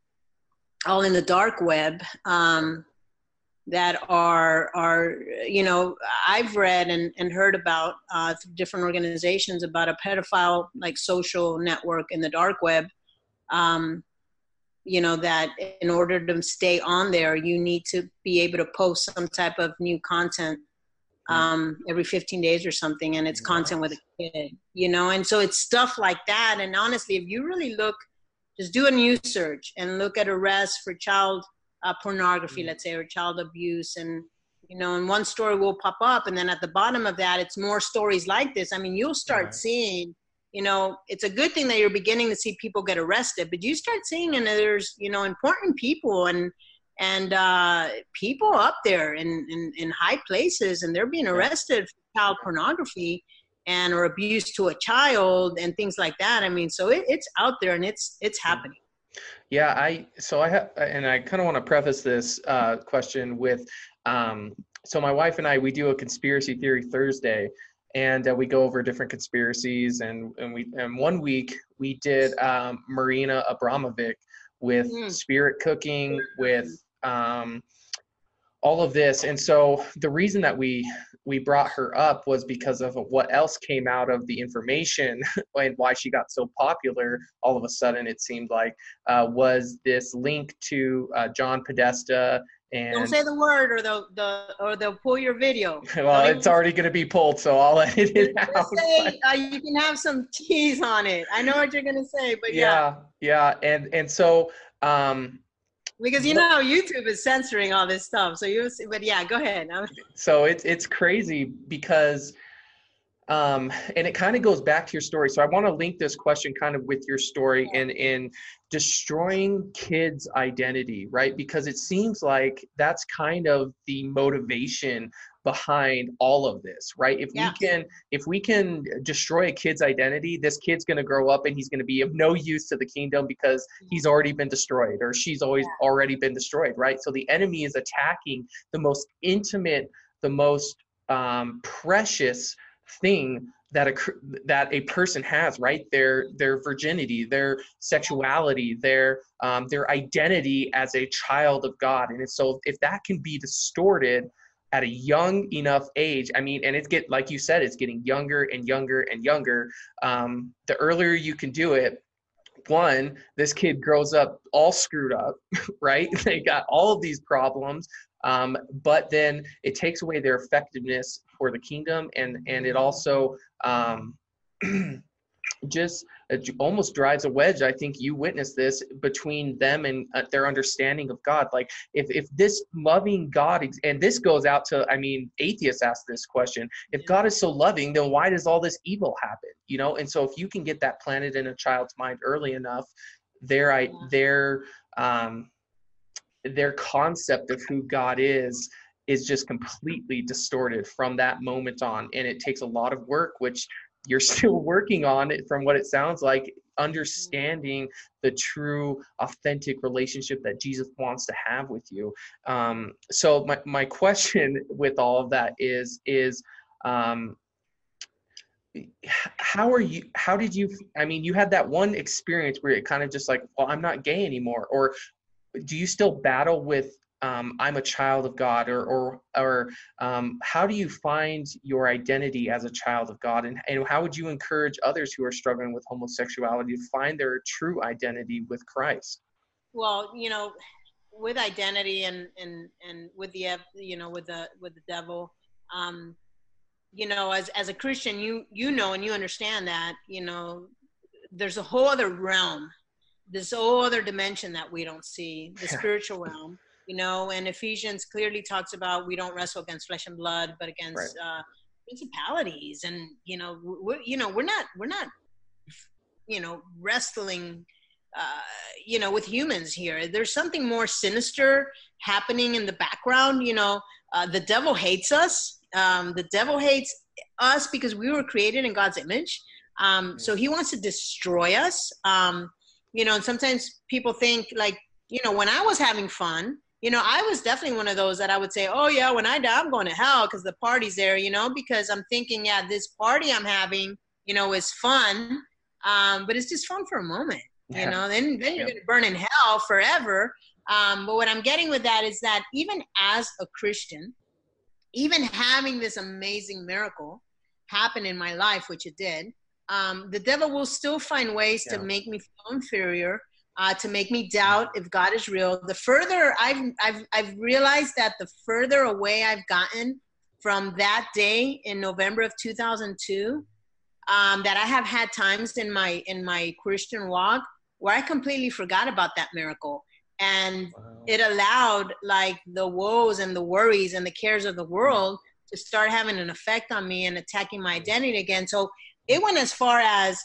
all in the dark web um, that are, are, you know, I've read and, and heard about uh, through different organizations about a pedophile, like, social network in the dark web. Um, you know, that in order to stay on there, you need to be able to post some type of new content um, every fifteen days or something. And it's yes. content with a kid, you know? And so it's stuff like that. And honestly, if you really look, just do a news search and look at arrests for child uh, pornography, mm-hmm. let's say, or child abuse. And, you know, and one story will pop up. And then at the bottom of that, it's more stories like this. I mean, you'll start right. seeing, you know, it's a good thing that you're beginning to see people get arrested, but you start seeing, and there's, you know, important people and, and uh, people up there in, in, in high places, and they're being arrested for child pornography and, or abuse to a child and things like that. I mean, so it, it's out there and it's, it's happening. Yeah. I, so I have, and I kind of want to preface this uh, question with, um, so my wife and I, we do a conspiracy theory Thursday. And uh, we go over different conspiracies, and, and we and one week we did um, Marina Abramovic with mm. spirit cooking, with um, all of this. And so the reason that we we brought her up was because of what else came out of the information and why she got so popular all of a sudden, it seemed like, uh, was this link to uh, John Podesta. And don't say the word, or they'll the or they'll pull your video. Well, don't it's even, already going to be pulled, so I'll edit it out. Say, uh, you can have some tease on it. I know what you're going to say, but yeah, yeah, yeah, and and so um, because you know how YouTube is censoring all this stuff, so you. But yeah, go ahead. So it's it's crazy because. Um, and it kind of goes back to your story. So I want to link this question kind of with your story in, in destroying kids' identity, right? Because it seems like that's kind of the motivation behind all of this, right? If yeah. we can, if we can destroy a kid's identity, this kid's going to grow up and he's going to be of no use to the kingdom because he's already been destroyed, or she's always yeah. already been destroyed, right? So the enemy is attacking the most intimate, the most um, precious thing that a that a person has, right? Their their virginity, their sexuality, their um, their identity as a child of God. And if so, if that can be distorted at a young enough age, I mean, and it's get like you said, it's getting younger and younger and younger. Um, the earlier you can do it, one, this kid grows up all screwed up, right? They got all of these problems. Um, but then it takes away their effectiveness for the kingdom, and and it also um, just it almost drives a wedge. I think you witnessed this between them and uh, their understanding of God. Like if if this loving God, ex- and this goes out to, I mean, atheists ask this question: if God is so loving, then why does all this evil happen? You know, and so if you can get that planted in a child's mind early enough, their I their um, their concept of who God is is just completely distorted from that moment on. And it takes a lot of work, which you're still working on it from what it sounds like, understanding the true authentic relationship that Jesus wants to have with you. Um, so my, my question with all of that is, is, um, how are you, how did you, I mean, you had that one experience where it kind of just like, well, I'm not gay anymore. Or do you still battle with, um, I'm a child of God, or, or, or um, how do you find your identity as a child of God? And, and how would you encourage others who are struggling with homosexuality to find their true identity with Christ? Well, you know, with identity and, and, and with the, you know, with the, with the devil, um, you know, as, as a Christian, you, you know, and you understand that, you know, there's a whole other realm, this whole other dimension that we don't see, the spiritual realm, you know, and Ephesians clearly talks about, we don't wrestle against flesh and blood, but against, right. uh, principalities. And, you know, we're, you know, we're not, we're not, you know, wrestling, uh, you know, with humans here. There's something more sinister happening in the background. You know, uh, the devil hates us. Um, the devil hates us because we were created in God's image. Um, so he wants to destroy us. Um, you know, and sometimes people think like, you know, when I was having fun, you know, I was definitely one of those that I would say, oh yeah, when I die, I'm going to hell because the party's there, you know, because I'm thinking, yeah, this party I'm having, you know, is fun. Um, but it's just fun for a moment, yeah. you know, then, then you're yeah. going to burn in hell forever. Um, but what I'm getting with that is that even as a Christian, even having this amazing miracle happen in my life, which it did, um, the devil will still find ways yeah. to make me feel inferior, uh, to make me doubt if God is real. The further I've, I've, I've realized that the further away I've gotten from that day in November of two thousand two, um, that I have had times in my, in my Christian walk where I completely forgot about that miracle. And wow. it allowed like the woes and the worries and the cares of the world to start having an effect on me and attacking my identity again. So it went as far as,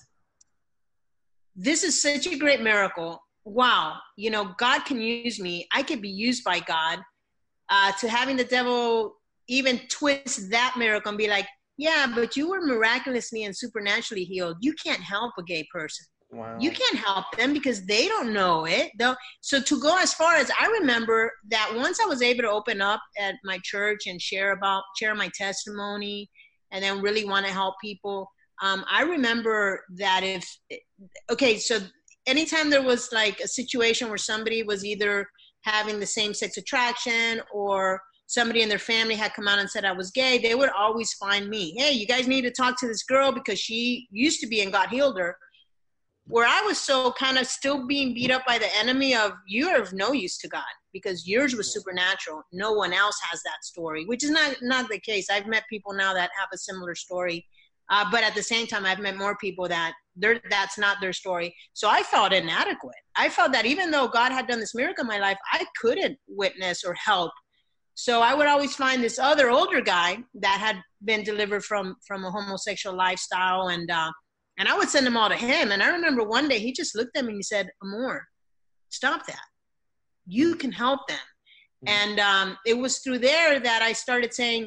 this is such a great miracle. Wow. You know, God can use me. I could be used by God, uh, to having the devil even twist that miracle and be like, yeah, but you were miraculously and supernaturally healed. You can't help a gay person. Wow. You can't help them because they don't know it. They'll, so to go as far as, I remember that once I was able to open up at my church and share about, share my testimony and then really want to help people. Um, I remember that if, okay, so anytime there was like a situation where somebody was either having the same sex attraction or somebody in their family had come out and said I was gay, they would always find me. Hey, you guys need to talk to this girl because she used to be and God healed her. Where I was so kind of still being beat up by the enemy of, you are of no use to God because yours was supernatural. No one else has that story, which is not, not the case. I've met people now that have a similar story. Uh, but at the same time, I've met more people that they're, that's not their story. So I felt inadequate. I felt that even though God had done this miracle in my life, I couldn't witness or help. So I would always find this other older guy that had been delivered from, from a homosexual lifestyle. And, uh, and I would send them all to him. And I remember one day he just looked at me and he said, Amor, stop that. You can help them. And um, it was through there that I started saying,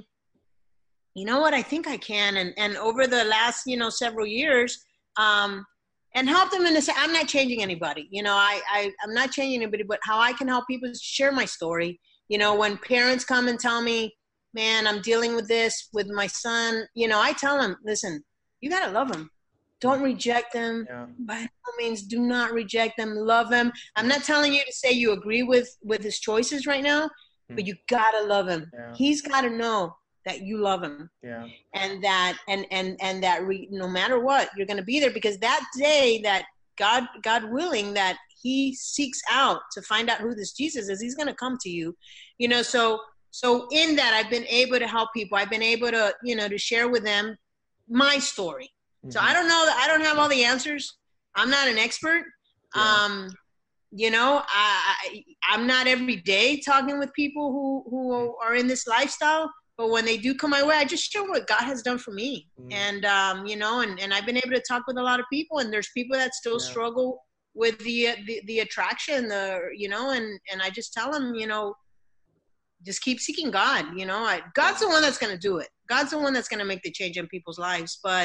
you know what, I think I can. And and over the last, you know, several years, um, and help them in this, I'm not changing anybody. You know, I, I, I'm not changing anybody, but how I can help people is share my story. You know, when parents come and tell me, man, I'm dealing with this with my son, you know, I tell them, listen, you got to love him. Don't reject them. Yeah. By no means, do not reject them. Love him. I'm not telling you to say you agree with, with his choices right now, mm. but you got to love him. Yeah. He's got to know that you love him. Yeah. And that, and, and, and that re, no matter what, you're going to be there, because that day that God, God willing, that he seeks out to find out who this Jesus is, he's going to come to you, you know? So, so in that, I've been able to help people. I've been able to, you know, to share with them my story. Mm-hmm. So I don't know that I don't have all the answers. I'm not an expert. Yeah. Um, you know, I, I, I'm not every day talking with people who, who are in this lifestyle, but when they do come my way, I just share what God has done for me. Mm. And, um, you know, and, and I've been able to talk with a lot of people, and there's people that still yeah. struggle with the, the, the attraction, the, you know, and, and I just tell them, you know, just keep seeking God, you know, I, God's the one that's going to do it. God's the one that's going to make the change in people's lives. But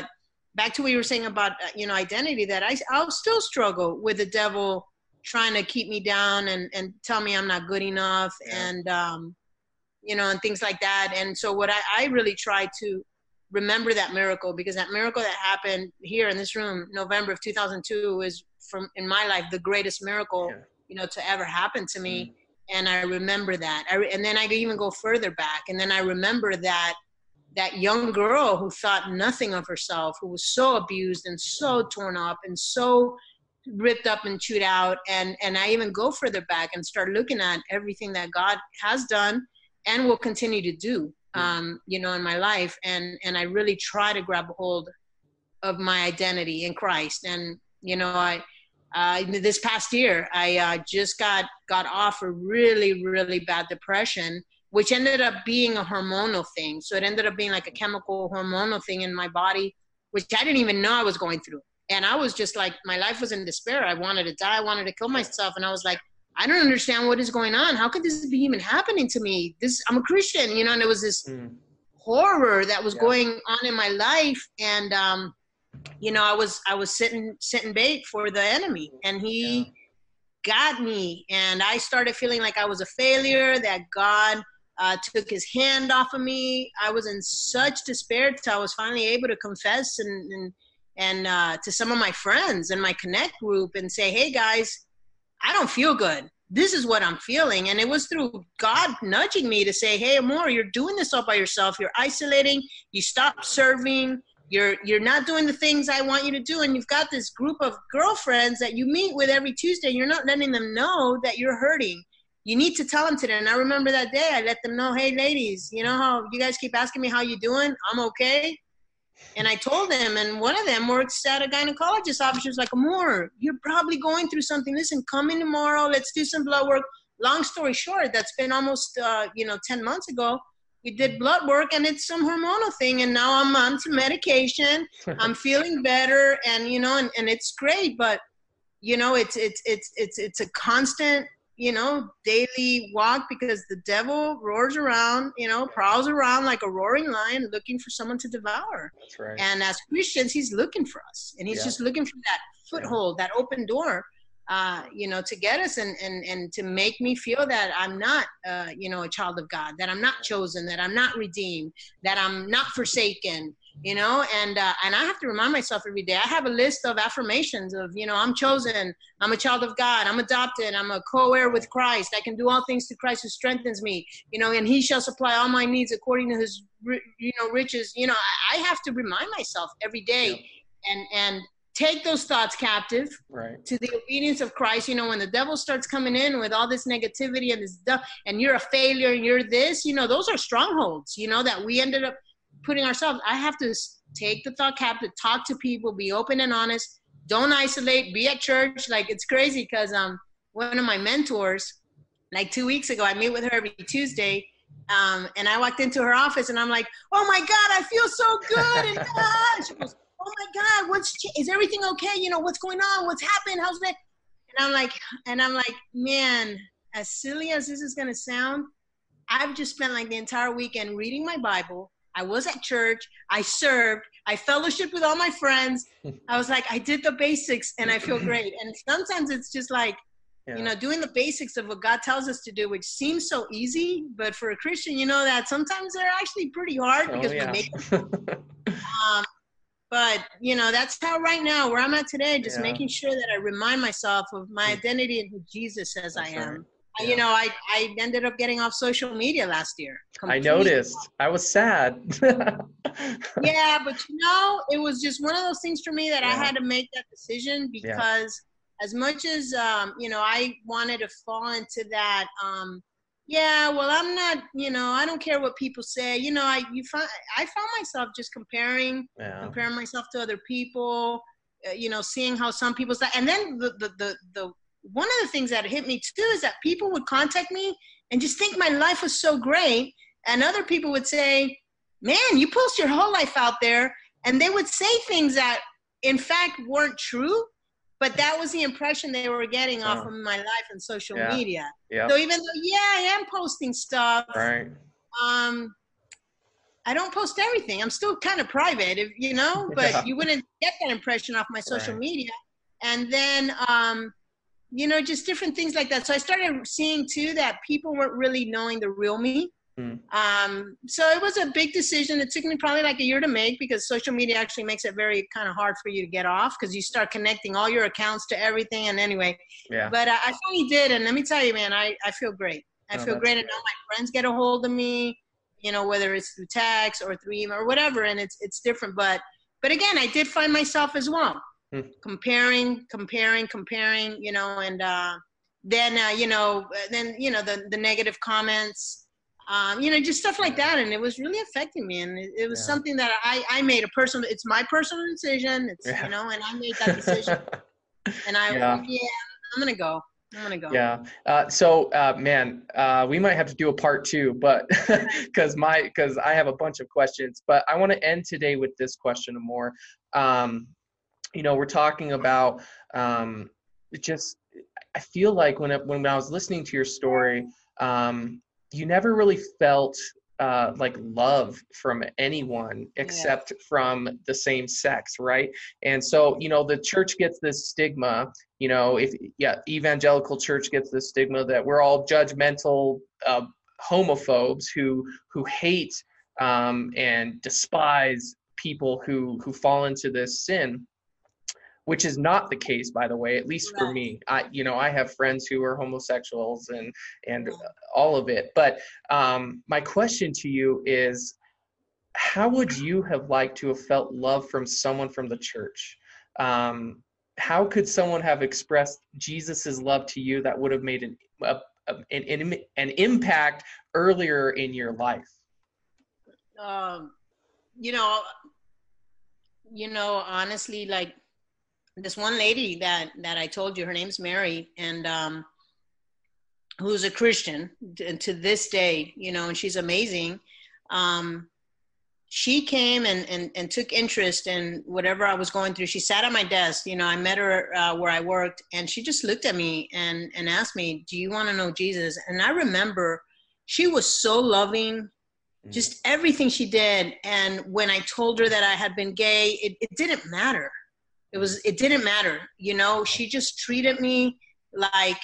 back to what you were saying about, uh, you know, identity, that I, I'll still struggle with the devil trying to keep me down and, and tell me I'm not good enough, yeah. and, um, you know, and things like that. And so what I, I really try to remember that miracle, because that miracle that happened here in this room, November of two thousand two, is, from in my life, the greatest miracle, yeah. you know, to ever happen to me. Mm. And I remember that. I re- and then I even go further back. And then I remember that that young girl who thought nothing of herself, who was so abused and so torn up and so ripped up and chewed out. And, and I even go further back and start looking at everything that God has done and will continue to do, um, you know, in my life. And, and I really try to grab a hold of my identity in Christ. And, you know, I, uh, this past year, I uh, just got, got off a really, really bad depression, which ended up being a hormonal thing. So it ended up being like a chemical hormonal thing in my body, which I didn't even know I was going through. And I was just like, my life was in despair. I wanted to die. I wanted to kill myself. And I was like, I don't understand what is going on. How could this be even happening to me? This, I'm a Christian, you know, and it was this mm. horror that was yeah. going on in my life. And, um, you know, I was, I was sitting, sitting bait for the enemy, and he yeah. got me. And I started feeling like I was a failure, that God uh, took his hand off of me. I was in such despair till I was finally able to confess and, and, and uh, to some of my friends in my Connect group and say, hey guys, I don't feel good. This is what I'm feeling. And it was through God nudging me to say, hey, Amor, you're doing this all by yourself. You're isolating. You stop serving. You're, you're not doing the things I want you to do. And you've got this group of girlfriends that you meet with every Tuesday. You're not letting them know that you're hurting. You need to tell them today. And I remember that day I let them know, hey ladies, you know how you guys keep asking me how you doing? I'm okay. And I told them, and one of them works at a gynecologist office. She was like, Amor, you're probably going through something. Listen, come in tomorrow. Let's do some blood work. Long story short, that's been almost, uh, you know, ten months ago. We did blood work, and it's some hormonal thing. And now I'm on some medication. I'm feeling better, and, you know, and, and it's great. But, you know, it's, it's, it's, it's, it's a constant, you know, daily walk, because the devil roars around, you know, prowls around like a roaring lion looking for someone to devour. That's right. And as Christians, he's looking for us, and he's yeah. just looking for that foothold, yeah. that open door, uh, you know, to get us and, and, and to make me feel that I'm not, uh, you know, a child of God, that I'm not chosen, that I'm not redeemed, that I'm not forsaken, you know, and, uh, and I have to remind myself every day. I have a list of affirmations of, you know, I'm chosen, I'm a child of God, I'm adopted, I'm a co-heir with Christ, I can do all things through Christ who strengthens me, you know, and he shall supply all my needs according to his, you know, riches. You know, I, I have to remind myself every day yeah. and, and take those thoughts captive right. to the obedience of Christ. You know, when the devil starts coming in with all this negativity and this stuff, and you're a failure, and you're this, you know, those are strongholds, you know, that we ended up putting ourselves. I have to take the thought captive, talk to people, be open and honest, don't isolate, be at church. Like, it's crazy because um one of my mentors, like two weeks ago, I meet with her every Tuesday, um and I walked into her office and I'm like, oh my God, I feel so good. And uh, she goes, oh my God, what's is everything okay? You know, what's going on? What's happened? How's that? And I'm like, and I'm like, man, as silly as this is gonna sound, I've just spent like the entire weekend reading my Bible. I was at church, I served, I fellowshiped with all my friends. I was like, I did the basics and I feel great. And sometimes it's just like, yeah. you know, doing the basics of what God tells us to do, which seems so easy, but for a Christian, you know, that sometimes they're actually pretty hard because oh, yeah. we make them. um, but, you know, that's how right now, where I'm at today, just yeah. making sure that I remind myself of my identity and who Jesus says that's I am. Right. Yeah. You know, I, I ended up getting off social media last year. Completely. I noticed. I was sad. Yeah, but you know, it was just one of those things for me that yeah. I had to make that decision because yeah. as much as, um, you know, I wanted to fall into that, um, yeah, well, I'm not, you know, I don't care what people say. You know, I you find, I found myself just comparing, yeah. comparing myself to other people, uh, you know, seeing how some people's, and then the, the, the, the, one of the things that hit me too is that people would contact me and just think my life was so great. And other people would say, man, you post your whole life out there. And they would say things that in fact weren't true, but that was the impression they were getting oh. off of my life on social yeah. media. Yeah. So even though, yeah, I am posting stuff. Right. Um, I don't post everything. I'm still kind of private, if, you know, but yeah. You wouldn't get that impression off my social right. media. And then, um, you know, just different things like that. So I started seeing too that people weren't really knowing the real me. Mm. Um, so it was a big decision. It took me probably like a year to make, because social media actually makes it very kind of hard for you to get off, because you start connecting all your accounts to everything. And anyway, yeah. But I, I finally did. And let me tell you, man, I, I feel great. I oh, feel great. Great. And all my friends get a hold of me, you know, whether it's through text or through email or whatever. And it's, it's different. But, but again, I did find myself as well, mm. comparing, comparing, comparing, you know, and, uh, then, uh, you know, then, you know, the, the negative comments, Um, you know, just stuff like that. And it was really affecting me. And it, it was yeah. something that I, I made a personal, it's my personal decision. It's, yeah. you know, and I made that decision. and I, yeah, yeah I'm going to go. I'm going to go. Yeah. Uh, so, uh, man, uh, we might have to do a part two, but because my, because I have a bunch of questions, but I want to end today with this question more. Um, you know, we're talking about um, just, I feel like when, it, when I was listening to your story, um, you never really felt uh, like love from anyone except yeah. from the same sex, right? And so, you know, the church gets this stigma, you know, if, yeah, evangelical church gets this stigma that we're all judgmental uh, homophobes who, who hate um, and despise people who, who fall into this sin. Which is not the case, by the way, at least for me. I, you know, I have friends who are homosexuals and and all of it. But um, my question to you is, how would you have liked to have felt love from someone from the church? Um, how could someone have expressed Jesus's love to you that would have made an, a, an, an, an impact earlier in your life? Um, you know, you know, honestly, like, this one lady that, that I told you, her name's Mary, and um, who's a Christian, and to this day, you know, and she's amazing. Um, she came and, and, and took interest in whatever I was going through. She sat at my desk, you know, I met her uh, where I worked, and she just looked at me and, and asked me, do you want to know Jesus? And I remember she was so loving, just everything she did. And when I told her that I had been gay, it, it didn't matter. It was, it didn't matter, you know, she just treated me like,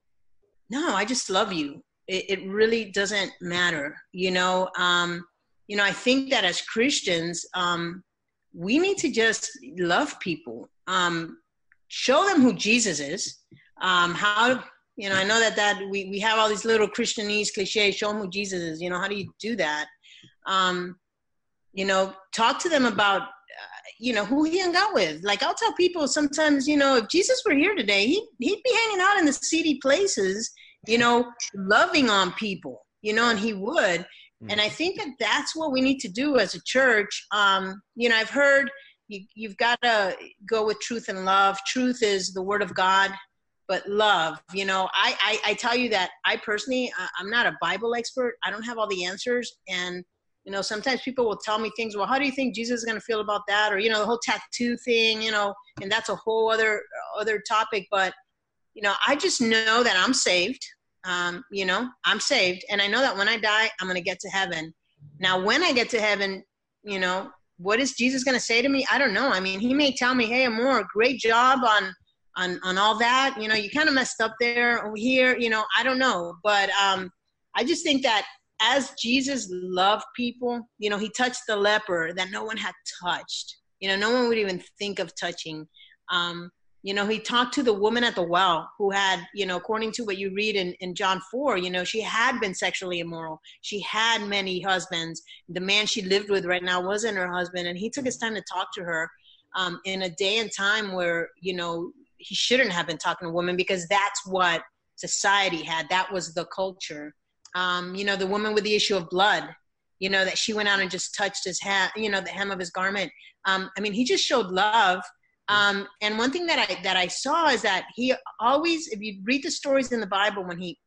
no, I just love you. It, it really doesn't matter, you know. Um, you know, I think that as Christians, um, we need to just love people, um, show them who Jesus is, um, how, you know, I know that, that we, we have all these little Christianese cliches, show them who Jesus is, you know, how do you do that? Um, you know, talk to them about, you know, who he hung out with. Like, I'll tell people sometimes, you know, if Jesus were here today, he'd, he'd be hanging out in the seedy places, you know, loving on people, you know, and he would. Mm-hmm. And I think that that's what we need to do as a church. Um, you know, I've heard you, you've got to go with truth and love. Truth is the word of God, but love, you know, I, I, I tell you that I personally, I, I'm not a Bible expert. I don't have all the answers. And you know, sometimes people will tell me things, well, how do you think Jesus is going to feel about that? Or, you know, the whole tattoo thing, you know, and that's a whole other, other topic. But, you know, I just know that I'm saved. Um, you know, I'm saved. And I know that when I die, I'm going to get to heaven. Now, when I get to heaven, you know, what is Jesus going to say to me? I don't know. I mean, he may tell me, hey, Amor, great job on, on, on all that. You know, you kind of messed up there over here, you know, I don't know. But um, I just think that as Jesus loved people, you know, he touched the leper that no one had touched. You know, no one would even think of touching. Um, you know, he talked to the woman at the well who had, you know, according to what you read in, in John four, you know, she had been sexually immoral. She had many husbands. The man she lived with right now wasn't her husband. And he took his time to talk to her um, in a day and time where, you know, he shouldn't have been talking to women, because that's what society had. That was the culture. Um, you know, the woman with the issue of blood, you know, that she went out and just touched his hat, you know, the hem of his garment. Um, I mean, he just showed love. Um, and one thing that I, that I saw is that he always, if you read the stories in the Bible, when he,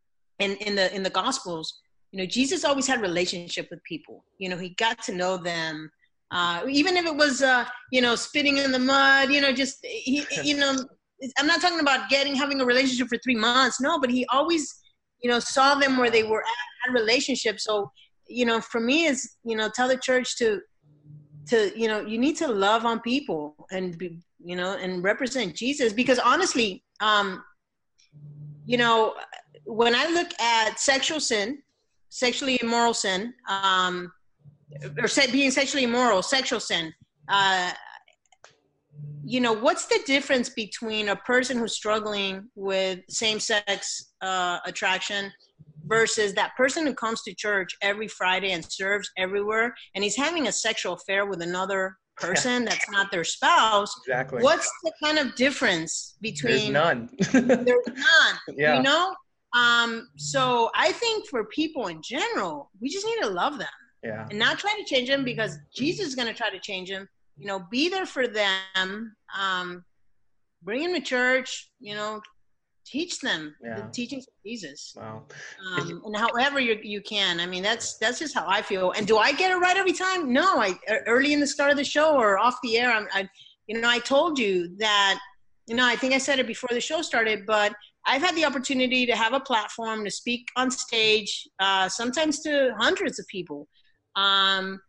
in, in the, in the Gospels, you know, Jesus always had relationship with people. You know, he got to know them. Uh, even if it was, uh, you know, spitting in the mud, you know, just, he, you know, I'm not talking about getting, having a relationship for three months. No, but he always, you know, saw them where they were at, had relationships. So you know, for me is, you know, tell the church to, to, you know, you need to love on people and be, you know, and represent Jesus, because honestly, um, you know, when I look at sexual sin, sexually immoral sin, um, or se- being sexually immoral, sexual sin, uh, you know, what's the difference between a person who's struggling with same-sex uh, attraction versus that person who comes to church every Friday and serves everywhere, and he's having a sexual affair with another person that's not their spouse? Exactly. What's the kind of difference between? There's none. There's none. Yeah. You know? Um, so I think for people in general, we just need to love them. Yeah. And not try to change them, because Jesus is going to try to change them. You know, be there for them. Um, bring them to church. You know, teach them Yeah. the teachings of Jesus. Wow. Um, and however you you can. I mean, that's that's just how I feel. And do I get it right every time? No. I early in the start of the show or off the air, I'm, I, you know, I told you that. You know, I think I said it before the show started, but I've had the opportunity to have a platform to speak on stage, uh, sometimes to hundreds of people. Um,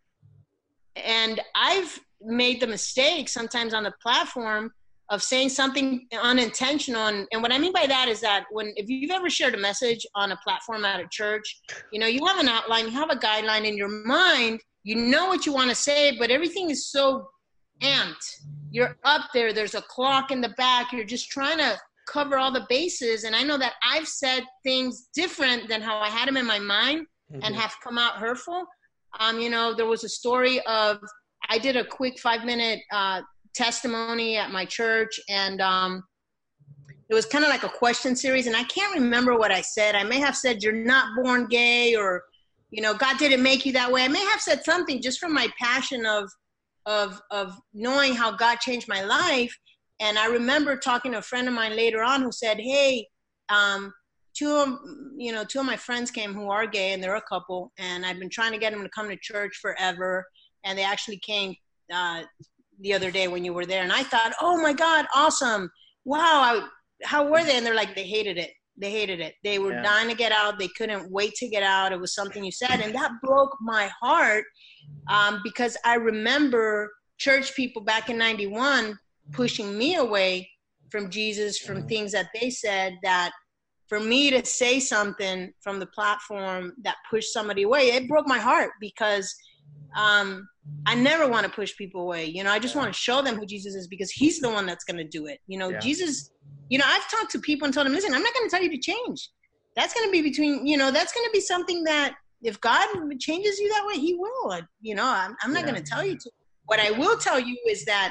and I've made the mistake sometimes on the platform of saying something unintentional. And, and what I mean by that is that when, if you've ever shared a message on a platform at a church, you know, you have an outline, you have a guideline in your mind, you know what you want to say, but everything is so amped. You're up there, there's a clock in the back, you're just trying to cover all the bases. And I know that I've said things different than how I had them in my mind, mm-hmm. and have come out hurtful. Um, you know, there was a story of, I did a quick five minute uh, testimony at my church, and um, it was kind of like a question series. And I can't remember what I said. I may have said, you're not born gay, or, you know, God didn't make you that way. I may have said something just from my passion of, of, of knowing how God changed my life. And I remember talking to a friend of mine later on who said, hey, um, two of, you know, two of my friends came who are gay, and they're a couple, and I've been trying to get them to come to church forever. And they actually came uh, the other day when you were there. And I thought, oh my God, awesome. Wow. I, how were they? And they're like, they hated it. They hated it. They were yeah. dying to get out. They couldn't wait to get out. It was something you said. And that broke my heart, um, because I remember church people back in ninety-one pushing me away from Jesus, from things that they said, that for me to say something from the platform that pushed somebody away, it broke my heart, because um, I never want to push people away. You know, I just want to show them who Jesus is, because he's the one that's going to do it. You know, yeah. Jesus, you know, I've talked to people and told them, listen, I'm not going to tell you to change. That's going to be between, you know, that's going to be something that if God changes you that way, he will. You know, I'm, I'm not yeah. going to tell you to. What I will tell you is that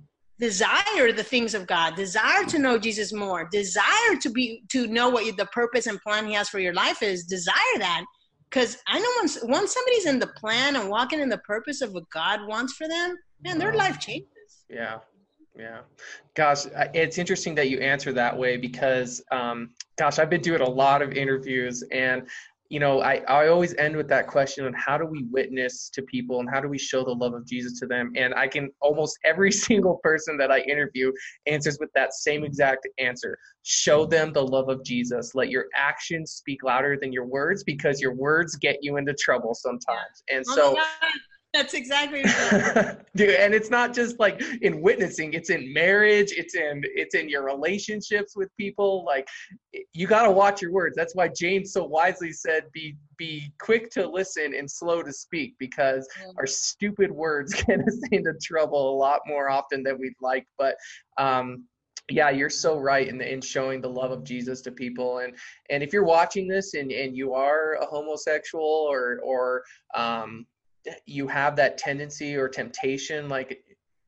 desire the things of God, desire to know Jesus more, desire to be, to know what you, the purpose and plan he has for your life is, desire that. Because I know once, once somebody's in the plan and walking in the purpose of what God wants for them, man, their life changes. Yeah. Yeah. Gosh, it's interesting that you answer that way, because, um, gosh, I've been doing a lot of interviews, and you know, I, I always end with that question on how do we witness to people and how do we show the love of Jesus to them? And I can almost every single person that I interview answers with that same exact answer. Show them the love of Jesus. Let your actions speak louder than your words, because your words get you into trouble sometimes. And oh so that's exactly right. Dude, and it's not just like in witnessing, it's in marriage, it's in it's in your relationships with people. Like, you got to watch your words. That's why James so wisely said, be be quick to listen and slow to speak, because yeah. our stupid words get us into trouble a lot more often than we'd like. But um yeah, you're so right in, the, in showing the love of Jesus to people. And and if you're watching this and, and you are a homosexual, or or um you have that tendency or temptation, like,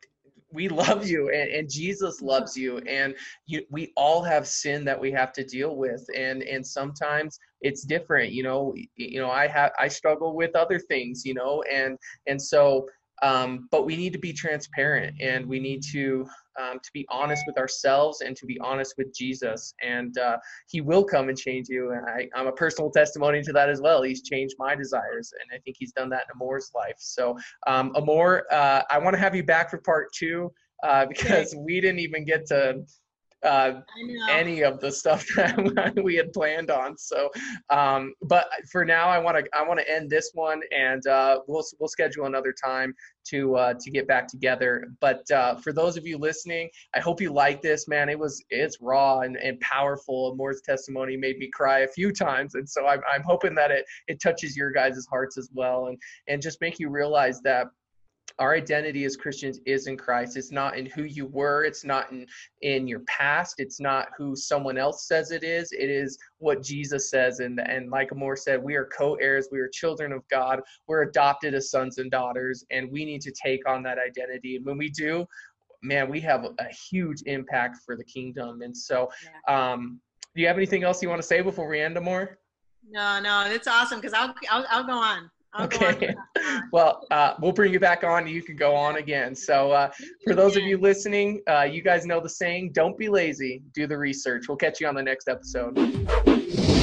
we love you, and, and Jesus loves you, and you, we all have sin that we have to deal with, and and sometimes it's different. You know, you know, I have I struggle with other things, you know, and and so um, but we need to be transparent, and we need to um, to be honest with ourselves and to be honest with Jesus, and uh, he will come and change you. And I, I'm a personal testimony to that as well. He's changed my desires, and I think he's done that in Amor's life. So um, Amor, uh, I want to have you back for part two, uh, because we didn't even get to uh, any of the stuff that we had planned on. So, um, but for now, I want to I want to end this one, and uh, we'll we'll schedule another time to uh, to get back together. But uh, for those of you listening, I hope you like this, man. It was it's raw and, and powerful. Moore's testimony made me cry a few times, and so I'm I'm hoping that it it touches your guys' hearts as well, and and just make you realize that our identity as Christians is in Christ. It's not in who you were. It's not in, in your past. It's not who someone else says it is. It is what Jesus says. And, and like Moore said, we are co-heirs. We are children of God. We're adopted as sons and daughters, and we need to take on that identity. And when we do, man, we have a huge impact for the kingdom. And so um, do you have anything else you want to say before we end, Moore? No, no, it's awesome because I'll, I'll, I'll go on. I'll okay. Well, uh, we'll bring you back on. You can go on again. So uh, for those of you listening, uh, you guys know the saying, don't be lazy, do the research. We'll catch you on the next episode.